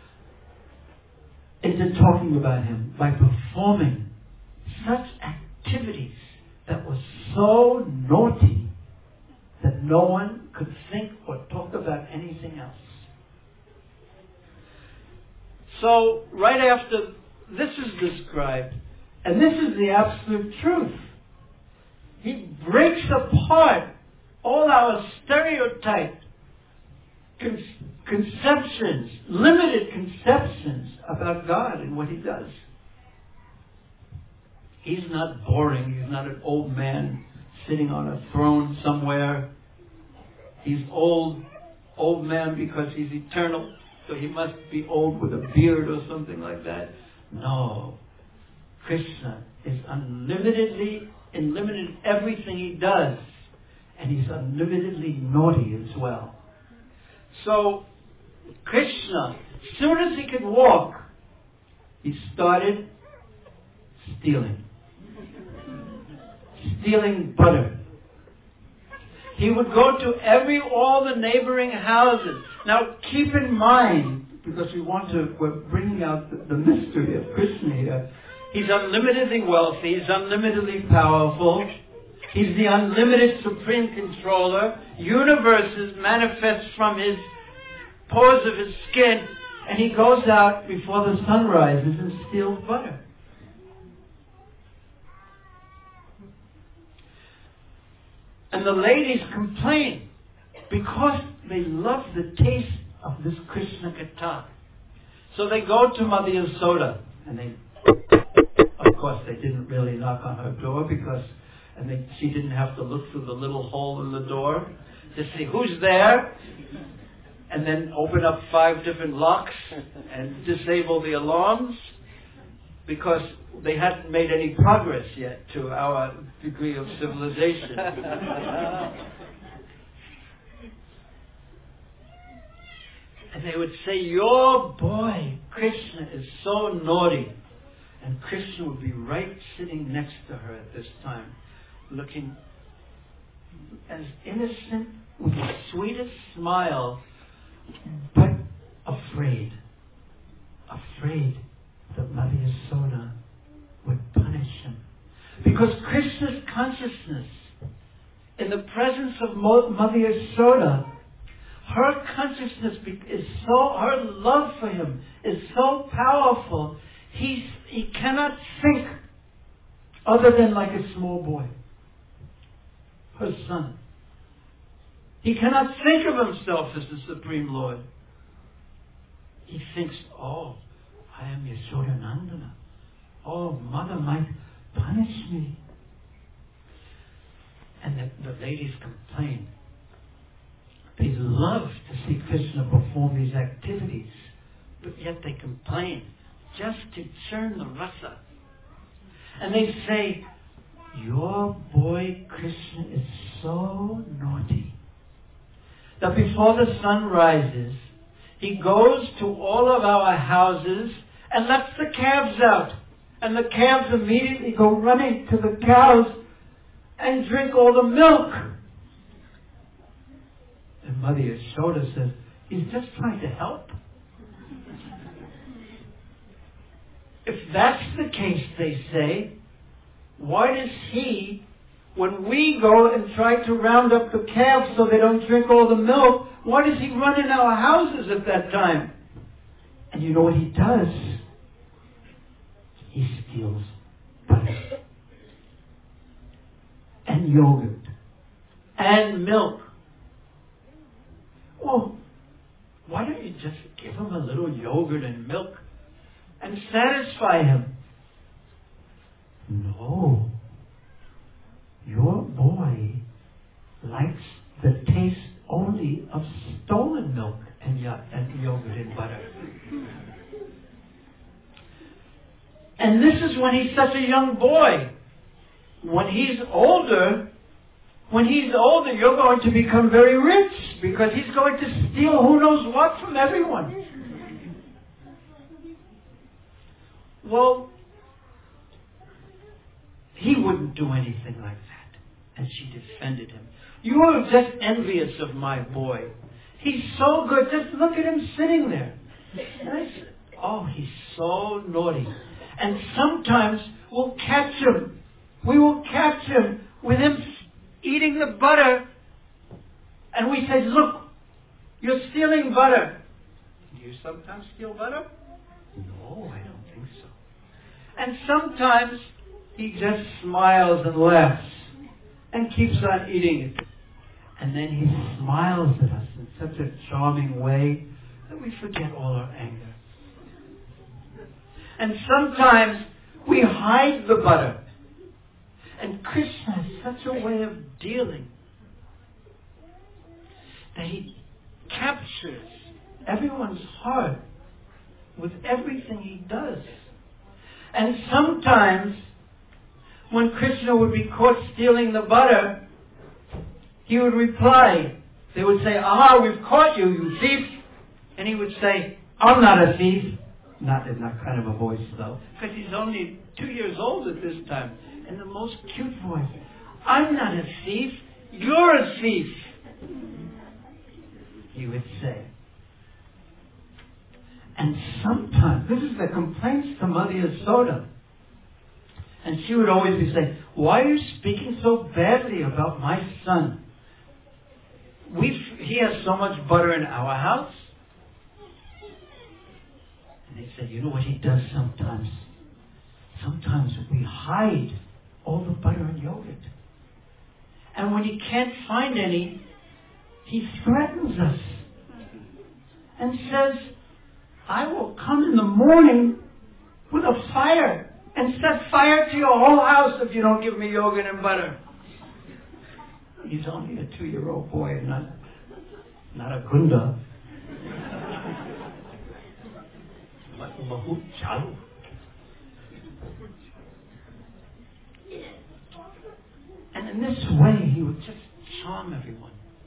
into talking about him? By performing such activities that were so naughty that no one could think or talk about anything else. So, right after this is described, and this is the absolute truth, he breaks apart all our stereotyped con- conceptions, limited conceptions about God and what he does. He's not boring. He's not an old man sitting on a throne somewhere. He's old, old man because he's eternal, so he must be old with a beard or something like that. No. Krishna is unlimitedly, unlimited in everything he does. And he's unlimitedly naughty as well. So, Krishna, as soon as he could walk, he started stealing. Stealing butter. He would go to every, all the neighboring houses. Now, keep in mind, because we want to, we're bringing out the, the mystery of Krishna here. He's unlimitedly wealthy. He's unlimitedly powerful. He's the unlimited supreme controller. Universes manifest from his pores of his skin, and he goes out before the sun rises and steals butter. And the ladies complain because they love the taste of this Krishna Katha. So they go to Mother Yasoda, and they, of course, they didn't really knock on her door because And they, she didn't have to look through the little hole in the door to see who's there, and then open up five different locks and disable the alarms, because they hadn't made any progress yet to our degree of civilization. And they would say, your boy, Krishna, is so naughty. And Krishna would be right sitting next to her at this time, looking as innocent, with the sweetest smile, but afraid. Afraid that Mother Yasoda would punish him. Because Krishna's consciousness, in the presence of Mother Yasoda, her consciousness is so, her love for him is so powerful, he's, he cannot think other than like a small boy. Her son. He cannot think of himself as the Supreme Lord. He thinks, oh, I am Yashodanandana. Oh, Mother might punish me. And the, the ladies complain. They love to see Krishna perform these activities, but yet they complain just to churn the rasa. And they say, your boy Krishna is so naughty that before the sun rises, he goes to all of our houses and lets the calves out. And the calves immediately go running to the cows and drink all the milk. And Mother Yashoda says, he's just trying to help. If that's the case, they say, why does he, when we go and try to round up the calves so they don't drink all the milk, why does he run in our houses at that time? And you know what he does? He steals butter and yogurt and milk. Well, why don't you just give him a little yogurt and milk and satisfy him? No. Your boy likes the taste only of stolen milk and, y- and yogurt and butter. And this is when he's such a young boy. When he's older, when he's older, you're going to become very rich because he's going to steal who knows what from everyone. Well, he wouldn't do anything like that. And she defended him. You are just envious of my boy. He's so good. Just look at him sitting there. And I said, oh, he's so naughty. And sometimes we'll catch him. We will catch him with him eating the butter. And we say, look, you're stealing butter. Do you sometimes steal butter? No, I don't think so. And sometimes he just smiles and laughs and keeps on eating it. And then he smiles at us in such a charming way that we forget all our anger. And sometimes we hide the butter. And Krishna has such a way of dealing that he captures everyone's heart with everything he does. And sometimes when Krishna would be caught stealing the butter, he would reply. They would say, aha, we've caught you, you thief. And he would say, I'm not a thief. Not in that kind of a voice, though, because he's only two years old at this time. And the most cute voice, I'm not a thief, you're a thief, he would say. And sometimes, this is the complaints to Mother Yasoda. And she would always be saying, why are you speaking so badly about my son? We've, he has so much butter in our house. And they said, you know what he does sometimes? Sometimes we hide all the butter and yogurt. And when he can't find any, he threatens us and says, I will come in the morning with a fire and set fire to your whole house if you don't give me yogurt and butter. He's only a two-year-old boy, not, not a gunda. But Mahut Chalu. And in this way, he would just charm everyone.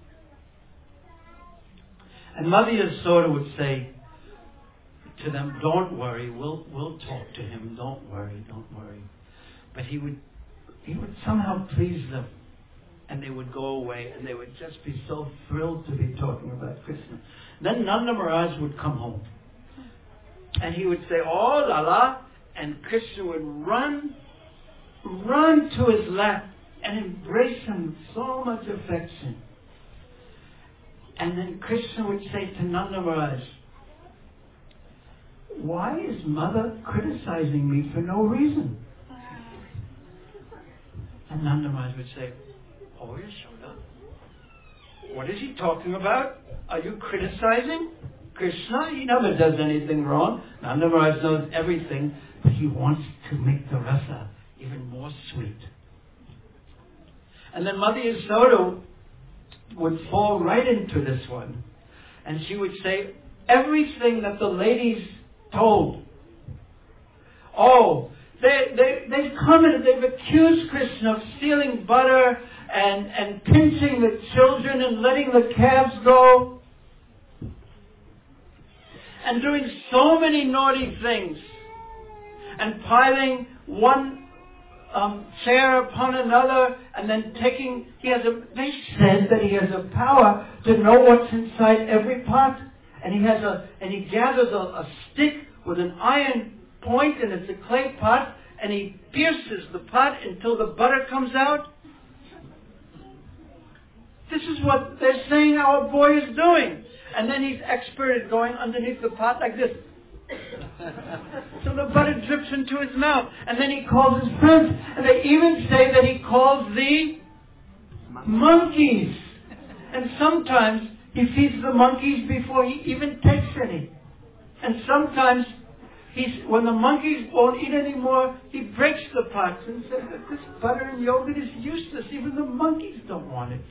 And Mother Yasoda would say to them, don't worry, we'll we'll talk to him, don't worry, don't worry. But he would he would somehow please them. And they would go away and they would just be so thrilled to be talking about Krishna. Then Nanda Maharaj would come home. And he would say, oh la la, and Krishna would run, run to his lap and embrace him with so much affection. And then Krishna would say to Nanda Maharaj, why is mother criticizing me for no reason? And Nanda Maharaj would say, oh Yashoda, what is he talking about? Are you criticizing Krishna? He never does anything wrong. Nanda Maharaj knows everything, but he wants to make the rasa even more sweet. And then Mother Yasoda would fall right into this one. And she would say, everything that the ladies told. Oh, they, they, they've come and they've accused Krishna of stealing butter and, and pinching the children and letting the calves go. And doing so many naughty things. And piling one um, chair upon another and then taking, he has a, they said that he has a power to know what's inside every pot. And he has a, and he gathers a, a stick with an iron point and it's a clay pot and he pierces the pot until the butter comes out. This is what they're saying our boy is doing. And then he's expert at going underneath the pot like this. So the butter drips into his mouth. And then he calls his friends. And they even say that he calls the monkeys. And sometimes he feeds the monkeys before he even takes any. And sometimes he's, when the monkeys won't eat anymore, he breaks the pots and says that this butter and yogurt is useless. Even the monkeys don't want it.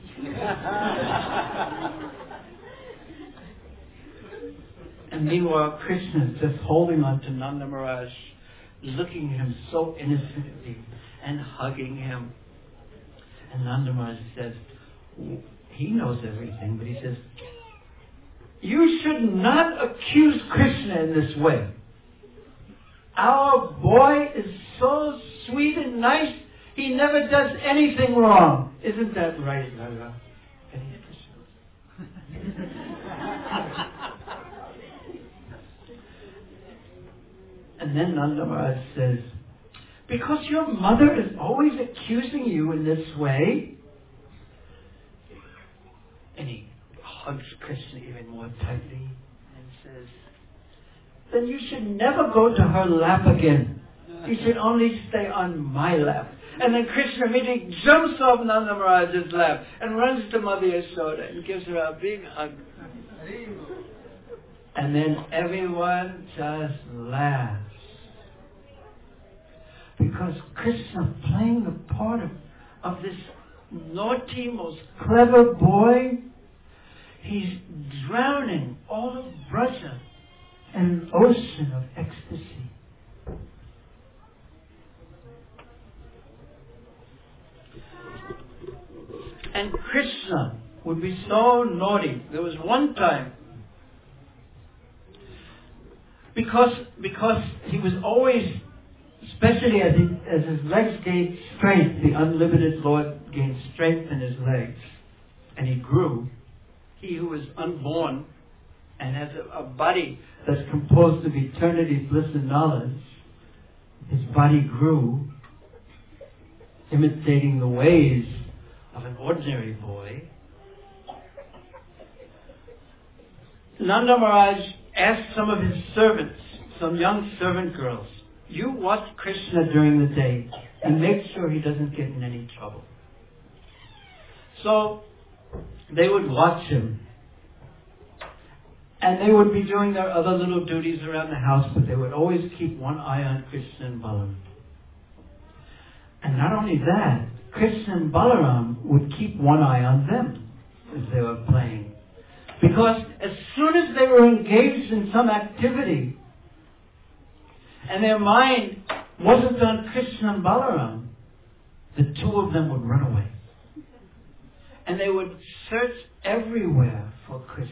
And meanwhile, Krishna is just holding on to Nanda Maharaj, looking at him so innocently and hugging him. And Nanda Maharaj says, he knows everything, but he says, you should not accuse Krishna in this way. Our boy is so sweet and nice, he never does anything wrong. Isn't that right, Radha? And then Nanda Maharaj says, because your mother is always accusing you in this way. And he hugs Krishna even more tightly and says, then you should never go to her lap again. You should only stay on my lap. And then Krishna immediately jumps off Nanda Maharaj's lap and runs to Mother Yashoda and gives her a big hug. And then everyone just laughs. Because Krishna, playing the part of, of this naughty, most clever boy, he's drowning all of Braja in an ocean of ecstasy. And Krishna would be so naughty. There was one time, because because he was always, especially as, he, as his legs gained strength, the unlimited Lord gained strength in his legs, and he grew. He who was unborn and has a, a body that's composed of eternity, bliss, and knowledge, his body grew, imitating the ways of an ordinary boy. Nanda Maharaj asked some of his servants, some young servant girls, you watch Krishna during the day and make sure he doesn't get in any trouble. So they would watch him. And they would be doing their other little duties around the house, but they would always keep one eye on Krishna and Balaram. And not only that, Krishna and Balaram would keep one eye on them as they were playing. Because as soon as they were engaged in some activity, and their mind wasn't on Krishna and Balaram, the two of them would run away. And they would search everywhere for Krishna.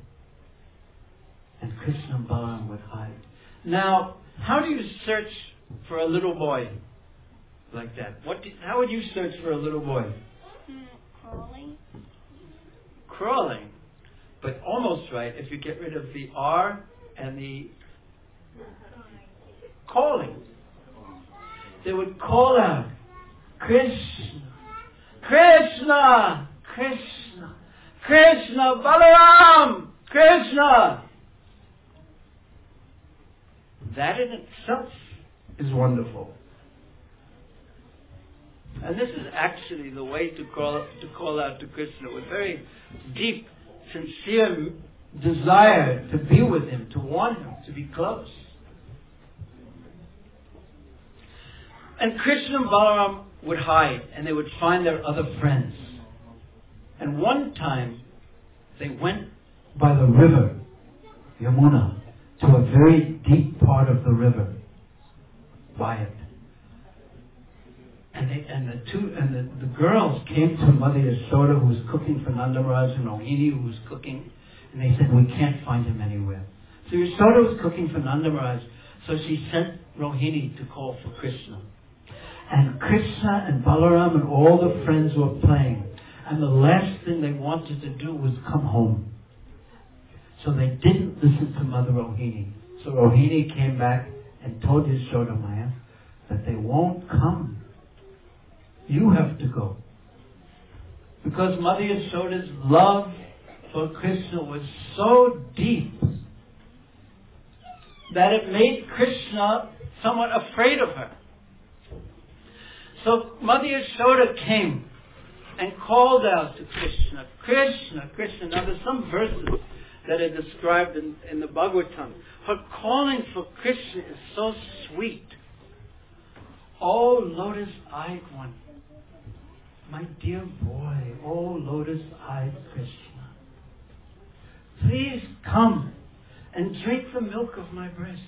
And Krishna and Balaram would hide. Now, how do you search for a little boy like that? What? Do, how would you search for a little boy? Mm, crawling. Crawling. But almost right if you get rid of the R and the calling. They would call out, Krishna, Krishna, Krishna, Krishna, Balaram, Krishna. That in itself is wonderful. And this is actually the way to call to call out to Krishna with very deep, sincere desire to be with him, to want him, to be close. And Krishna and Balaram would hide, and they would find their other friends. And one time, they went by the river, Yamuna, to a very deep part of the river, by it. And, they, and the two and the, the girls came to Mother Yashoda, who was cooking for Nanda Maharaj, and Rohini, who was cooking, and they said, we can't find him anywhere. So Yashoda was cooking for Nanda Maharaj, so she sent Rohini to call for Krishna. And Krishna and Balaram and all the friends were playing. And the last thing they wanted to do was come home. So they didn't listen to Mother Rohini. So Rohini came back and told Yashoda Maya that they won't come. You have to go. Because Mother Yashoda's love for Krishna was so deep that it made Krishna somewhat afraid of her. So Mother Yashoda came and called out to Krishna, Krishna, Krishna. Now there's some verses that are described in, in the Bhagavatam. Her calling for Krishna is so sweet. Oh, lotus-eyed one, my dear boy, oh, lotus-eyed Krishna, please come and drink the milk of my breast.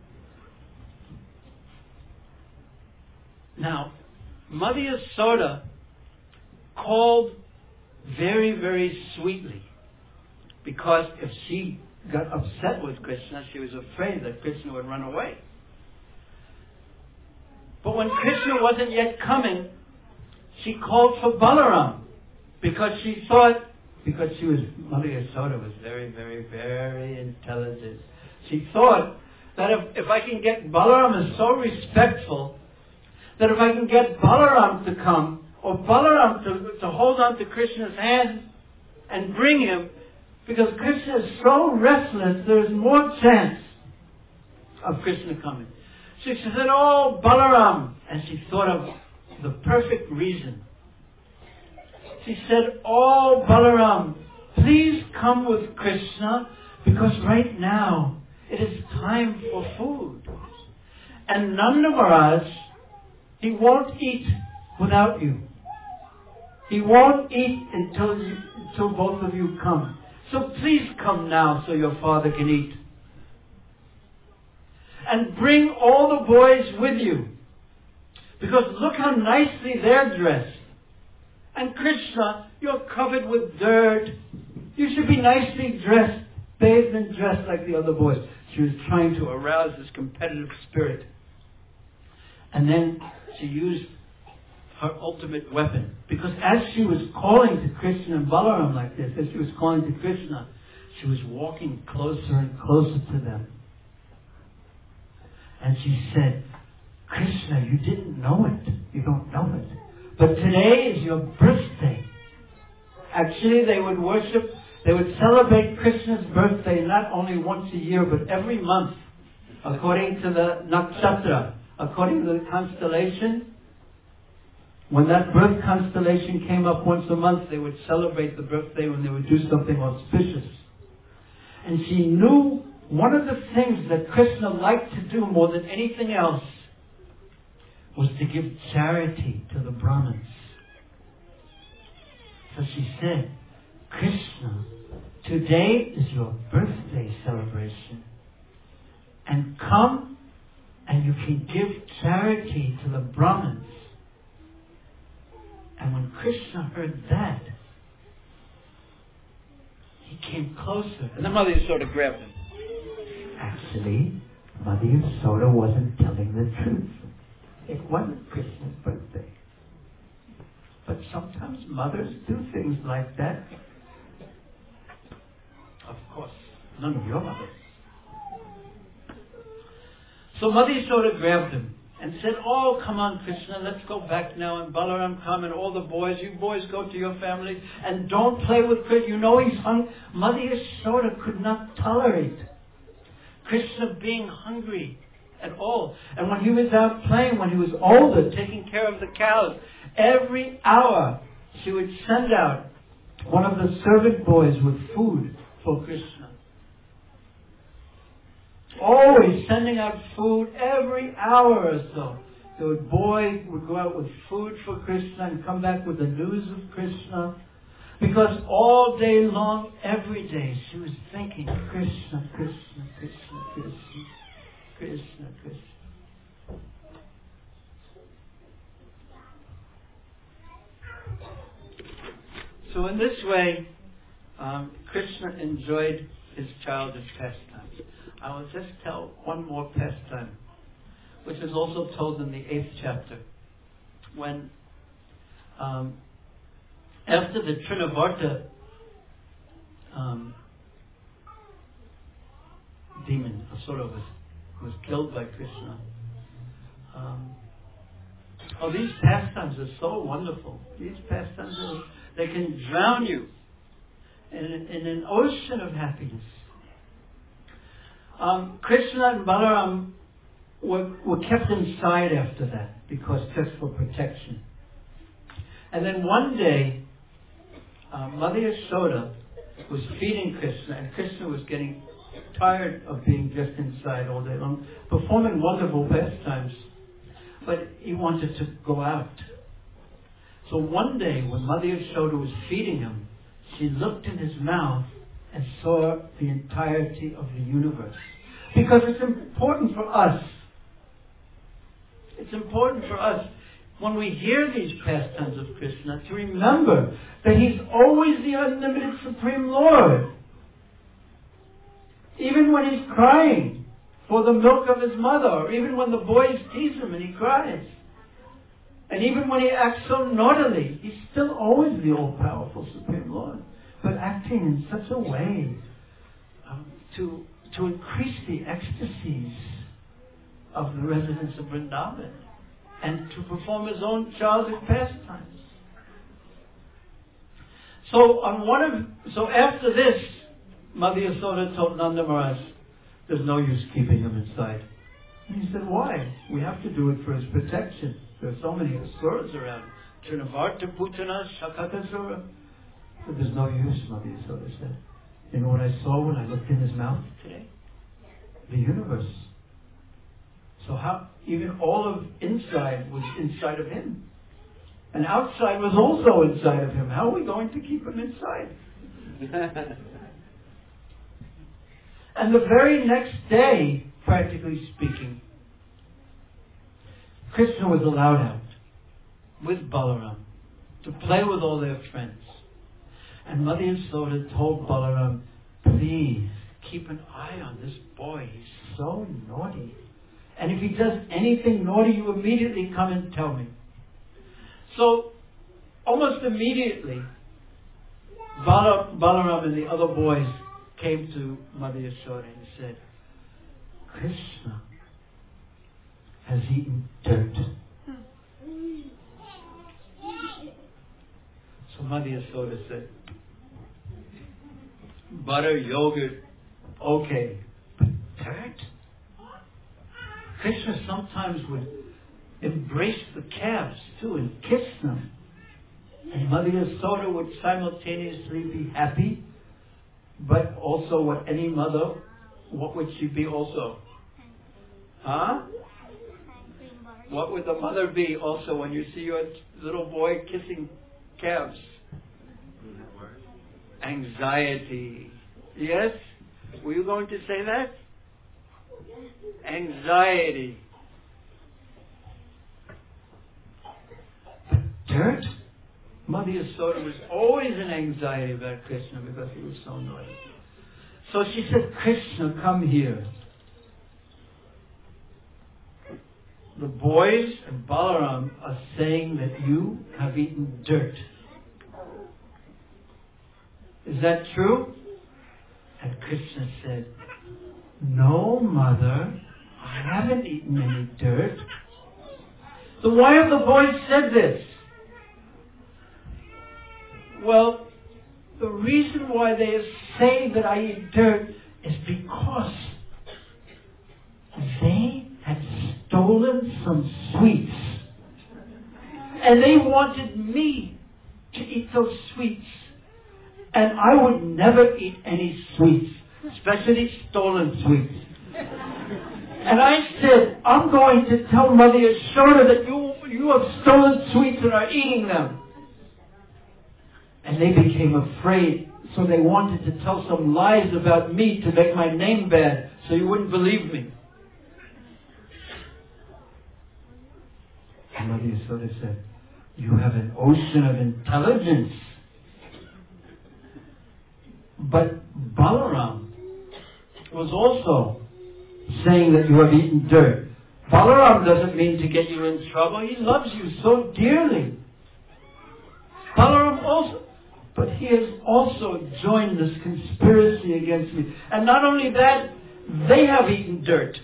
Now, Mother Yashoda called very, very sweetly, because if she got upset with Krishna, she was afraid that Krishna would run away. But when Krishna wasn't yet coming, she called for Balaram, because she thought, because she was, Mother Yashoda was very, very, very intelligent. She thought that if, if I can get, Balaram is so respectful, that if I can get Balaram to come, or Balaram to, to hold on to Krishna's hand and bring him, because Krishna is so restless, there's more chance of Krishna coming. So she said, oh, Balaram. And she thought of the perfect reason. She said, oh, Balaram, please come with Krishna, because right now it is time for food. And Nanda Maharaj, he won't eat without you. He won't eat until you, until both of you come. So please come now so your father can eat. And bring all the boys with you. Because look how nicely they're dressed. And Krishna, you're covered with dirt. You should be nicely dressed, bathed and dressed like the other boys. She was trying to arouse this competitive spirit. And then she used her ultimate weapon. Because as she was calling to Krishna and Balaram like this, as she was calling to Krishna, she was walking closer and closer to them. And she said, Krishna, you didn't know it. You don't know it. But today is your birthday. Actually, they would worship, they would celebrate Krishna's birthday not only once a year, but every month, according to the nakshatra, according to the constellation. When that birth constellation came up once a month, they would celebrate the birthday when they would do something auspicious. And she knew one of the things that Krishna liked to do more than anything else was to give charity to the Brahmins. So she said, Krishna, today is your birthday celebration. And come and you can give charity to the Brahmins. And when Krishna heard that, he came closer. And the Mother Yashoda grabbed him. Actually, Mother Yashoda wasn't telling the truth. It wasn't Krishna's birthday. But sometimes mothers do things like that. Of course, none of your mothers. So Mother Yashoda grabbed him and said, oh, come on, Krishna, let's go back now. And Balaram, come, and all the boys, you boys go to your family and don't play with Krishna. You know he's hungry. Mother Yashoda could not tolerate Krishna being hungry at all. And when he was out playing, when he was older, taking care of the cows, every hour she would send out one of the servant boys with food for Krishna. Always sending out food every hour or so. The boy would go out with food for Krishna and come back with the news of Krishna. Because all day long, every day, she was thinking, Krishna, Krishna, Krishna, Krishna, Krishna, Krishna. So in this way, um, Krishna enjoyed his childish pastimes. I will just tell one more pastime, which is also told in the eighth chapter. When, um, after the Trinavarta um, demon, Asura, was, was killed by Krishna, um, oh, these pastimes are so wonderful. These pastimes, are, they can drown you in, in an ocean of happiness. Um, Krishna and Balaram were, were kept inside after that because just for protection. And then one day, uh, Mother Yashoda was feeding Krishna, and Krishna was getting tired of being just inside all day long, performing wonderful pastimes, but he wanted to go out. So one day, when Mother Yashoda was feeding him, she looked in his mouth and saw the entirety of the universe. Because it's important for us. It's important for us, when we hear these pastimes of Krishna, to remember that He's always the unlimited Supreme Lord. Even when He's crying for the milk of His mother, or even when the boys tease Him and He cries, and even when He acts so naughtily, He's still always the all-powerful Supreme Lord, but acting in such a way um, to, to increase the ecstasies of the residents of Vrindavan, and to perform His own childish pastimes. So on one of so after this, Mother Yashoda told Nanda Maharaj, "There's no use keeping him inside." And he said, "Why? We have to do it for his protection. There are so many asuras around. Trinavarta Putana Shakatasura." But there's no use, Mother Yashoda said. You know what I saw when I looked in his mouth today? The universe. So how, even all of inside was inside of him. And outside was also inside of him. How are we going to keep him inside? And the very next day, practically speaking, Krishna was allowed out with Balaram to play with all their friends. And Mother Yashoda told Balaram, "Please keep an eye on this boy. He's so naughty. And if he does anything naughty, you immediately come and tell me." So, almost immediately, Bala, Balaram and the other boys came to Mother Yashoda and said, "Krishna has eaten dirt." So Mother Yashoda said, "Butter, yogurt, okay, but dirt?" Krishna sometimes would embrace the calves too and kiss them. And Mother Yashoda would simultaneously be happy, but also what any mother, what would she be also? Huh? What would the mother be also when you see your little boy kissing calves? Anxiety. Yes? Were you going to say that? Anxiety. But dirt? Mother Yashoda was always in anxiety about Krishna because he was so naughty. So she said, "Krishna, come here." The boys and Balaram are saying that you have eaten dirt. Is that true? And Krishna said, "No, Mother, I haven't eaten any dirt." So why have the boys said this? Well, the reason why they say that I eat dirt is because they had stolen some sweets. And they wanted me to eat those sweets. And I would never eat any sweets, especially stolen sweets. And I said, "I'm going to tell Mother Yashoda that you, you have stolen sweets and are eating them." And they became afraid, so they wanted to tell some lies about me to make my name bad, so you wouldn't believe me. And Mother Yashoda said, "You have an ocean of intelligence." But Balaram was also saying that you have eaten dirt. Balaram doesn't mean to get you in trouble. He loves you so dearly. Balaram also, but he has also joined this conspiracy against me. And not only that, they have eaten dirt.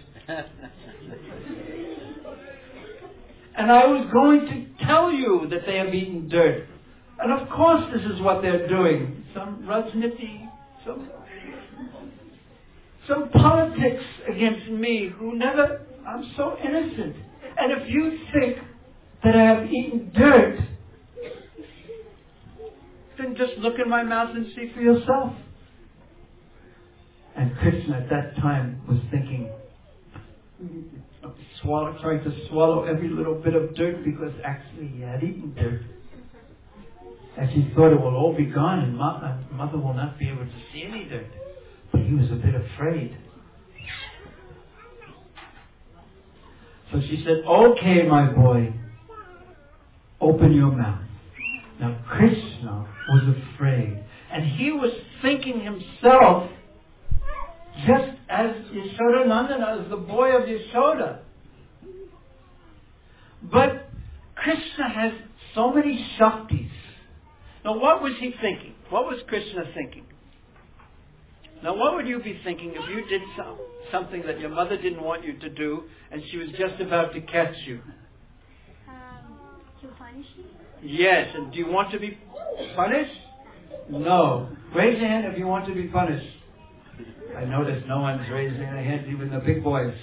And I was going to tell you that they have eaten dirt. And of course this is what they're doing. Some Rajniti, some... some politics against me who never, I'm so innocent. And if you think that I have eaten dirt, then just look in my mouth and see for yourself. And Krishna at that time was thinking, swallow, trying to swallow every little bit of dirt because actually he had eaten dirt. As he thought it will all be gone and mo- mother will not be able to see any dirt. But he was a bit afraid. So she said, okay, my boy, open your mouth. Now Krishna was afraid. And he was thinking himself, just as Yashoda Nandana, as the boy of Yashoda. But Krishna has so many Shaktis. Now what was he thinking? What was Krishna thinking? Now what would you be thinking if you did some, something that your mother didn't want you to do and she was just about to catch you? Um, to punish you? Yes, and do you want to be punished? No. Raise your hand if you want to be punished. I notice no one's raising their hands, even the big boys.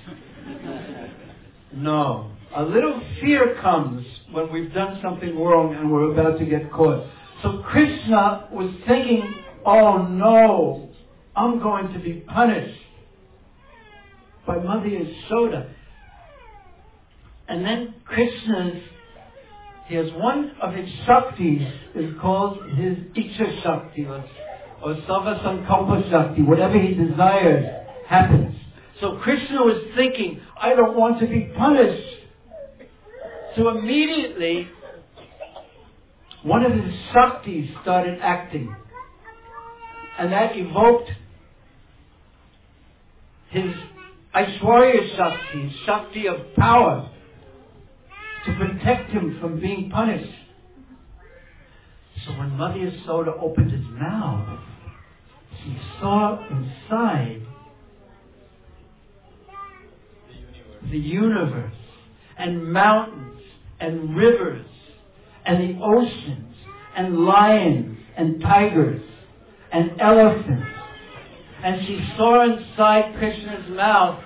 No. A little fear comes when we've done something wrong and we're about to get caught. So Krishna was thinking, oh no, I'm going to be punished by Mother Yashoda. And then Krishna's, he has one of his Shaktis is called his Icha Shakti or, or Sava Sankalpa Shakti. Whatever he desires happens. So Krishna was thinking, I don't want to be punished. So immediately, one of his Shaktis started acting. And that evoked his Aishwarya Shakti, his Shakti of power, to protect him from being punished. So when Mother Yashoda opened his mouth, she saw inside the universe, and mountains, and rivers, and the oceans, and lions, and tigers, and elephants. And she saw inside Krishna's mouth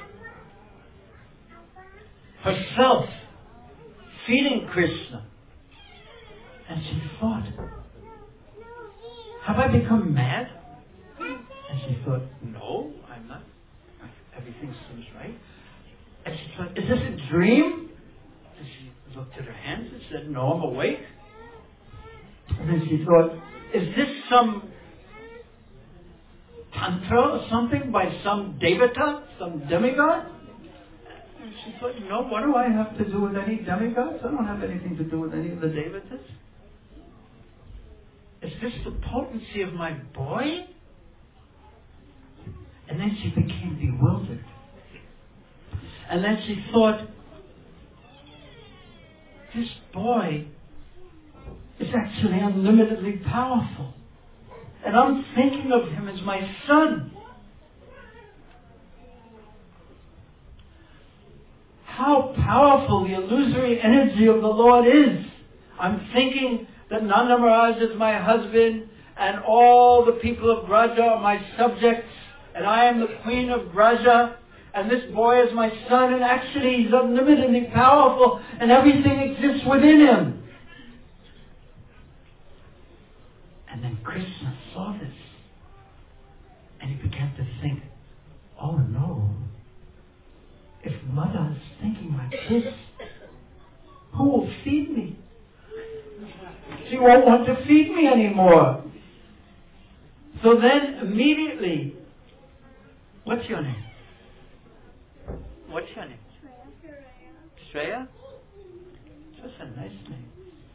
herself feeding Krishna. And she thought, have I become mad? And she thought, no, I'm not. Everything seems right. And she thought, is this a dream? And she looked at her hands and said, no, I'm awake. And then she thought, is this some tantra or something by some devata, some demigod? And she thought, no, what do I have to do with any demigods? I don't have anything to do with any of the devatas. Is this the potency of my boy? And then she became bewildered. And then she thought, this boy is actually unlimitedly powerful. And I'm thinking of him as my son. How powerful the illusory energy of the Lord is. I'm thinking that Nanda Maharaj is my husband and all the people of Braja are my subjects and I am the queen of Braja and this boy is my son and actually he's unlimitedly powerful and everything exists within him. And then Krishna saw this and he began to think, oh no, if Mother is thinking like this, who will feed me? She won't want to feed me anymore. So then immediately, what's your name? What's your name? Shreya. Shreya? That's a nice name.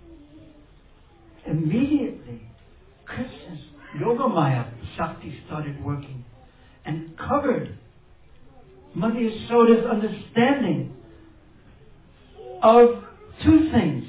Immediately, Krishna's Yogamaya Shakti started working and covered Mother Yashoda's understanding of two things.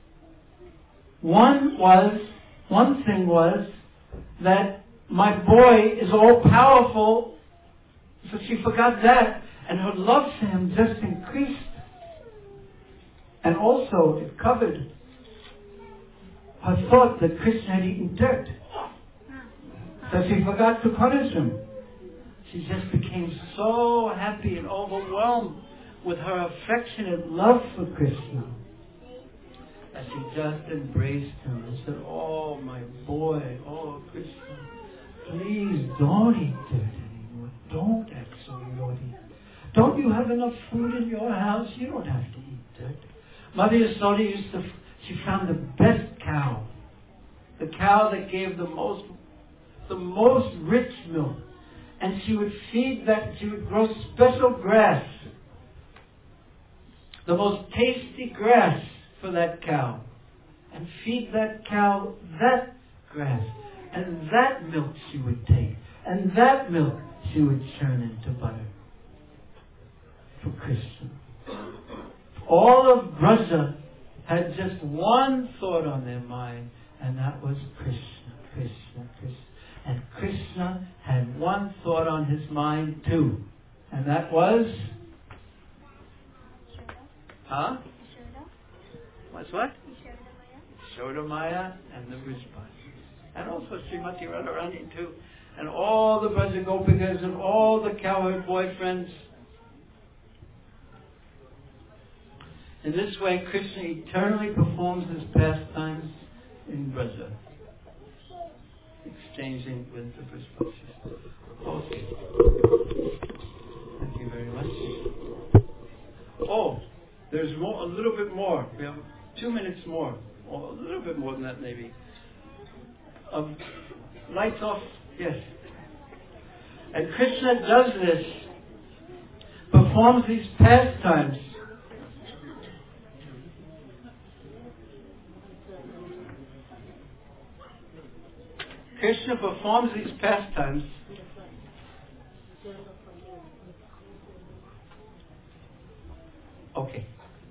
One was, one thing was that my boy is all powerful, so she forgot that, and her love for him just increased. And also it covered her thought that Krishna had eaten dirt. So she forgot to punish him. she just became so happy and overwhelmed with her affectionate love for Krishna that she just embraced him and said, "Oh, my boy, oh, Krishna, please don't eat dirt anymore. Don't act so naughty. Don't you have enough food in your house? You don't have to eat dirt." Mother Yasoda used to, she found the best cow. The cow that gave the most, the most rich milk. And she would feed that, she would grow special grass. The most tasty grass for that cow. And feed that cow that grass. And that milk she would take. And that milk she would churn into butter. For Krishna. All of Braja had just one thought on their mind, and that was Krishna, Krishna, Krishna. And Krishna had one thought on his mind too, and that was? Huh? What's what? Yashoda Maya and the Vrishbhas. And also Srimati Radharani too. And all the Braja Gopikas and all the cowherd boyfriends. In this way, Krishna eternally performs his pastimes in Braja, exchanging with the Vrishbhas. Okay. Thank you very much. Oh, there's more, a little bit more. We have two minutes more, or a little bit more than that maybe. Um, lights off, yes. And Krishna does this, performs these pastimes. Krishna performs these pastimes okay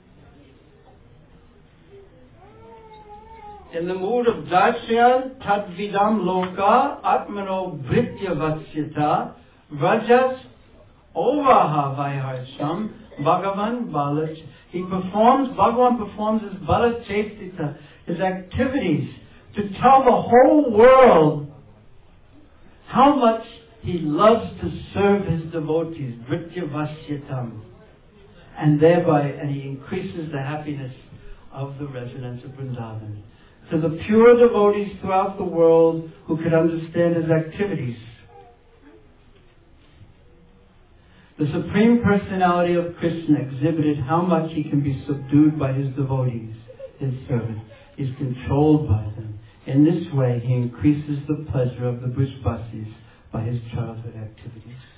in the mood of darshan tadvidam loka atmano bhritya vatsyata rajas ovaha vaiharsham Bhagavan balach. He performs, Bhagavan performs his balachestita, his activities, to tell the whole world how much he loves to serve his devotees, Bhritya Vasyatam. And thereby, and he increases the happiness of the residents of Vrindavan. To the pure devotees throughout the world who could understand his activities. The Supreme Personality of Krishna exhibited how much he can be subdued by his devotees, his servants. He's controlled by them. In this way, he increases the pleasure of the Vrishbhasis by his childhood activities.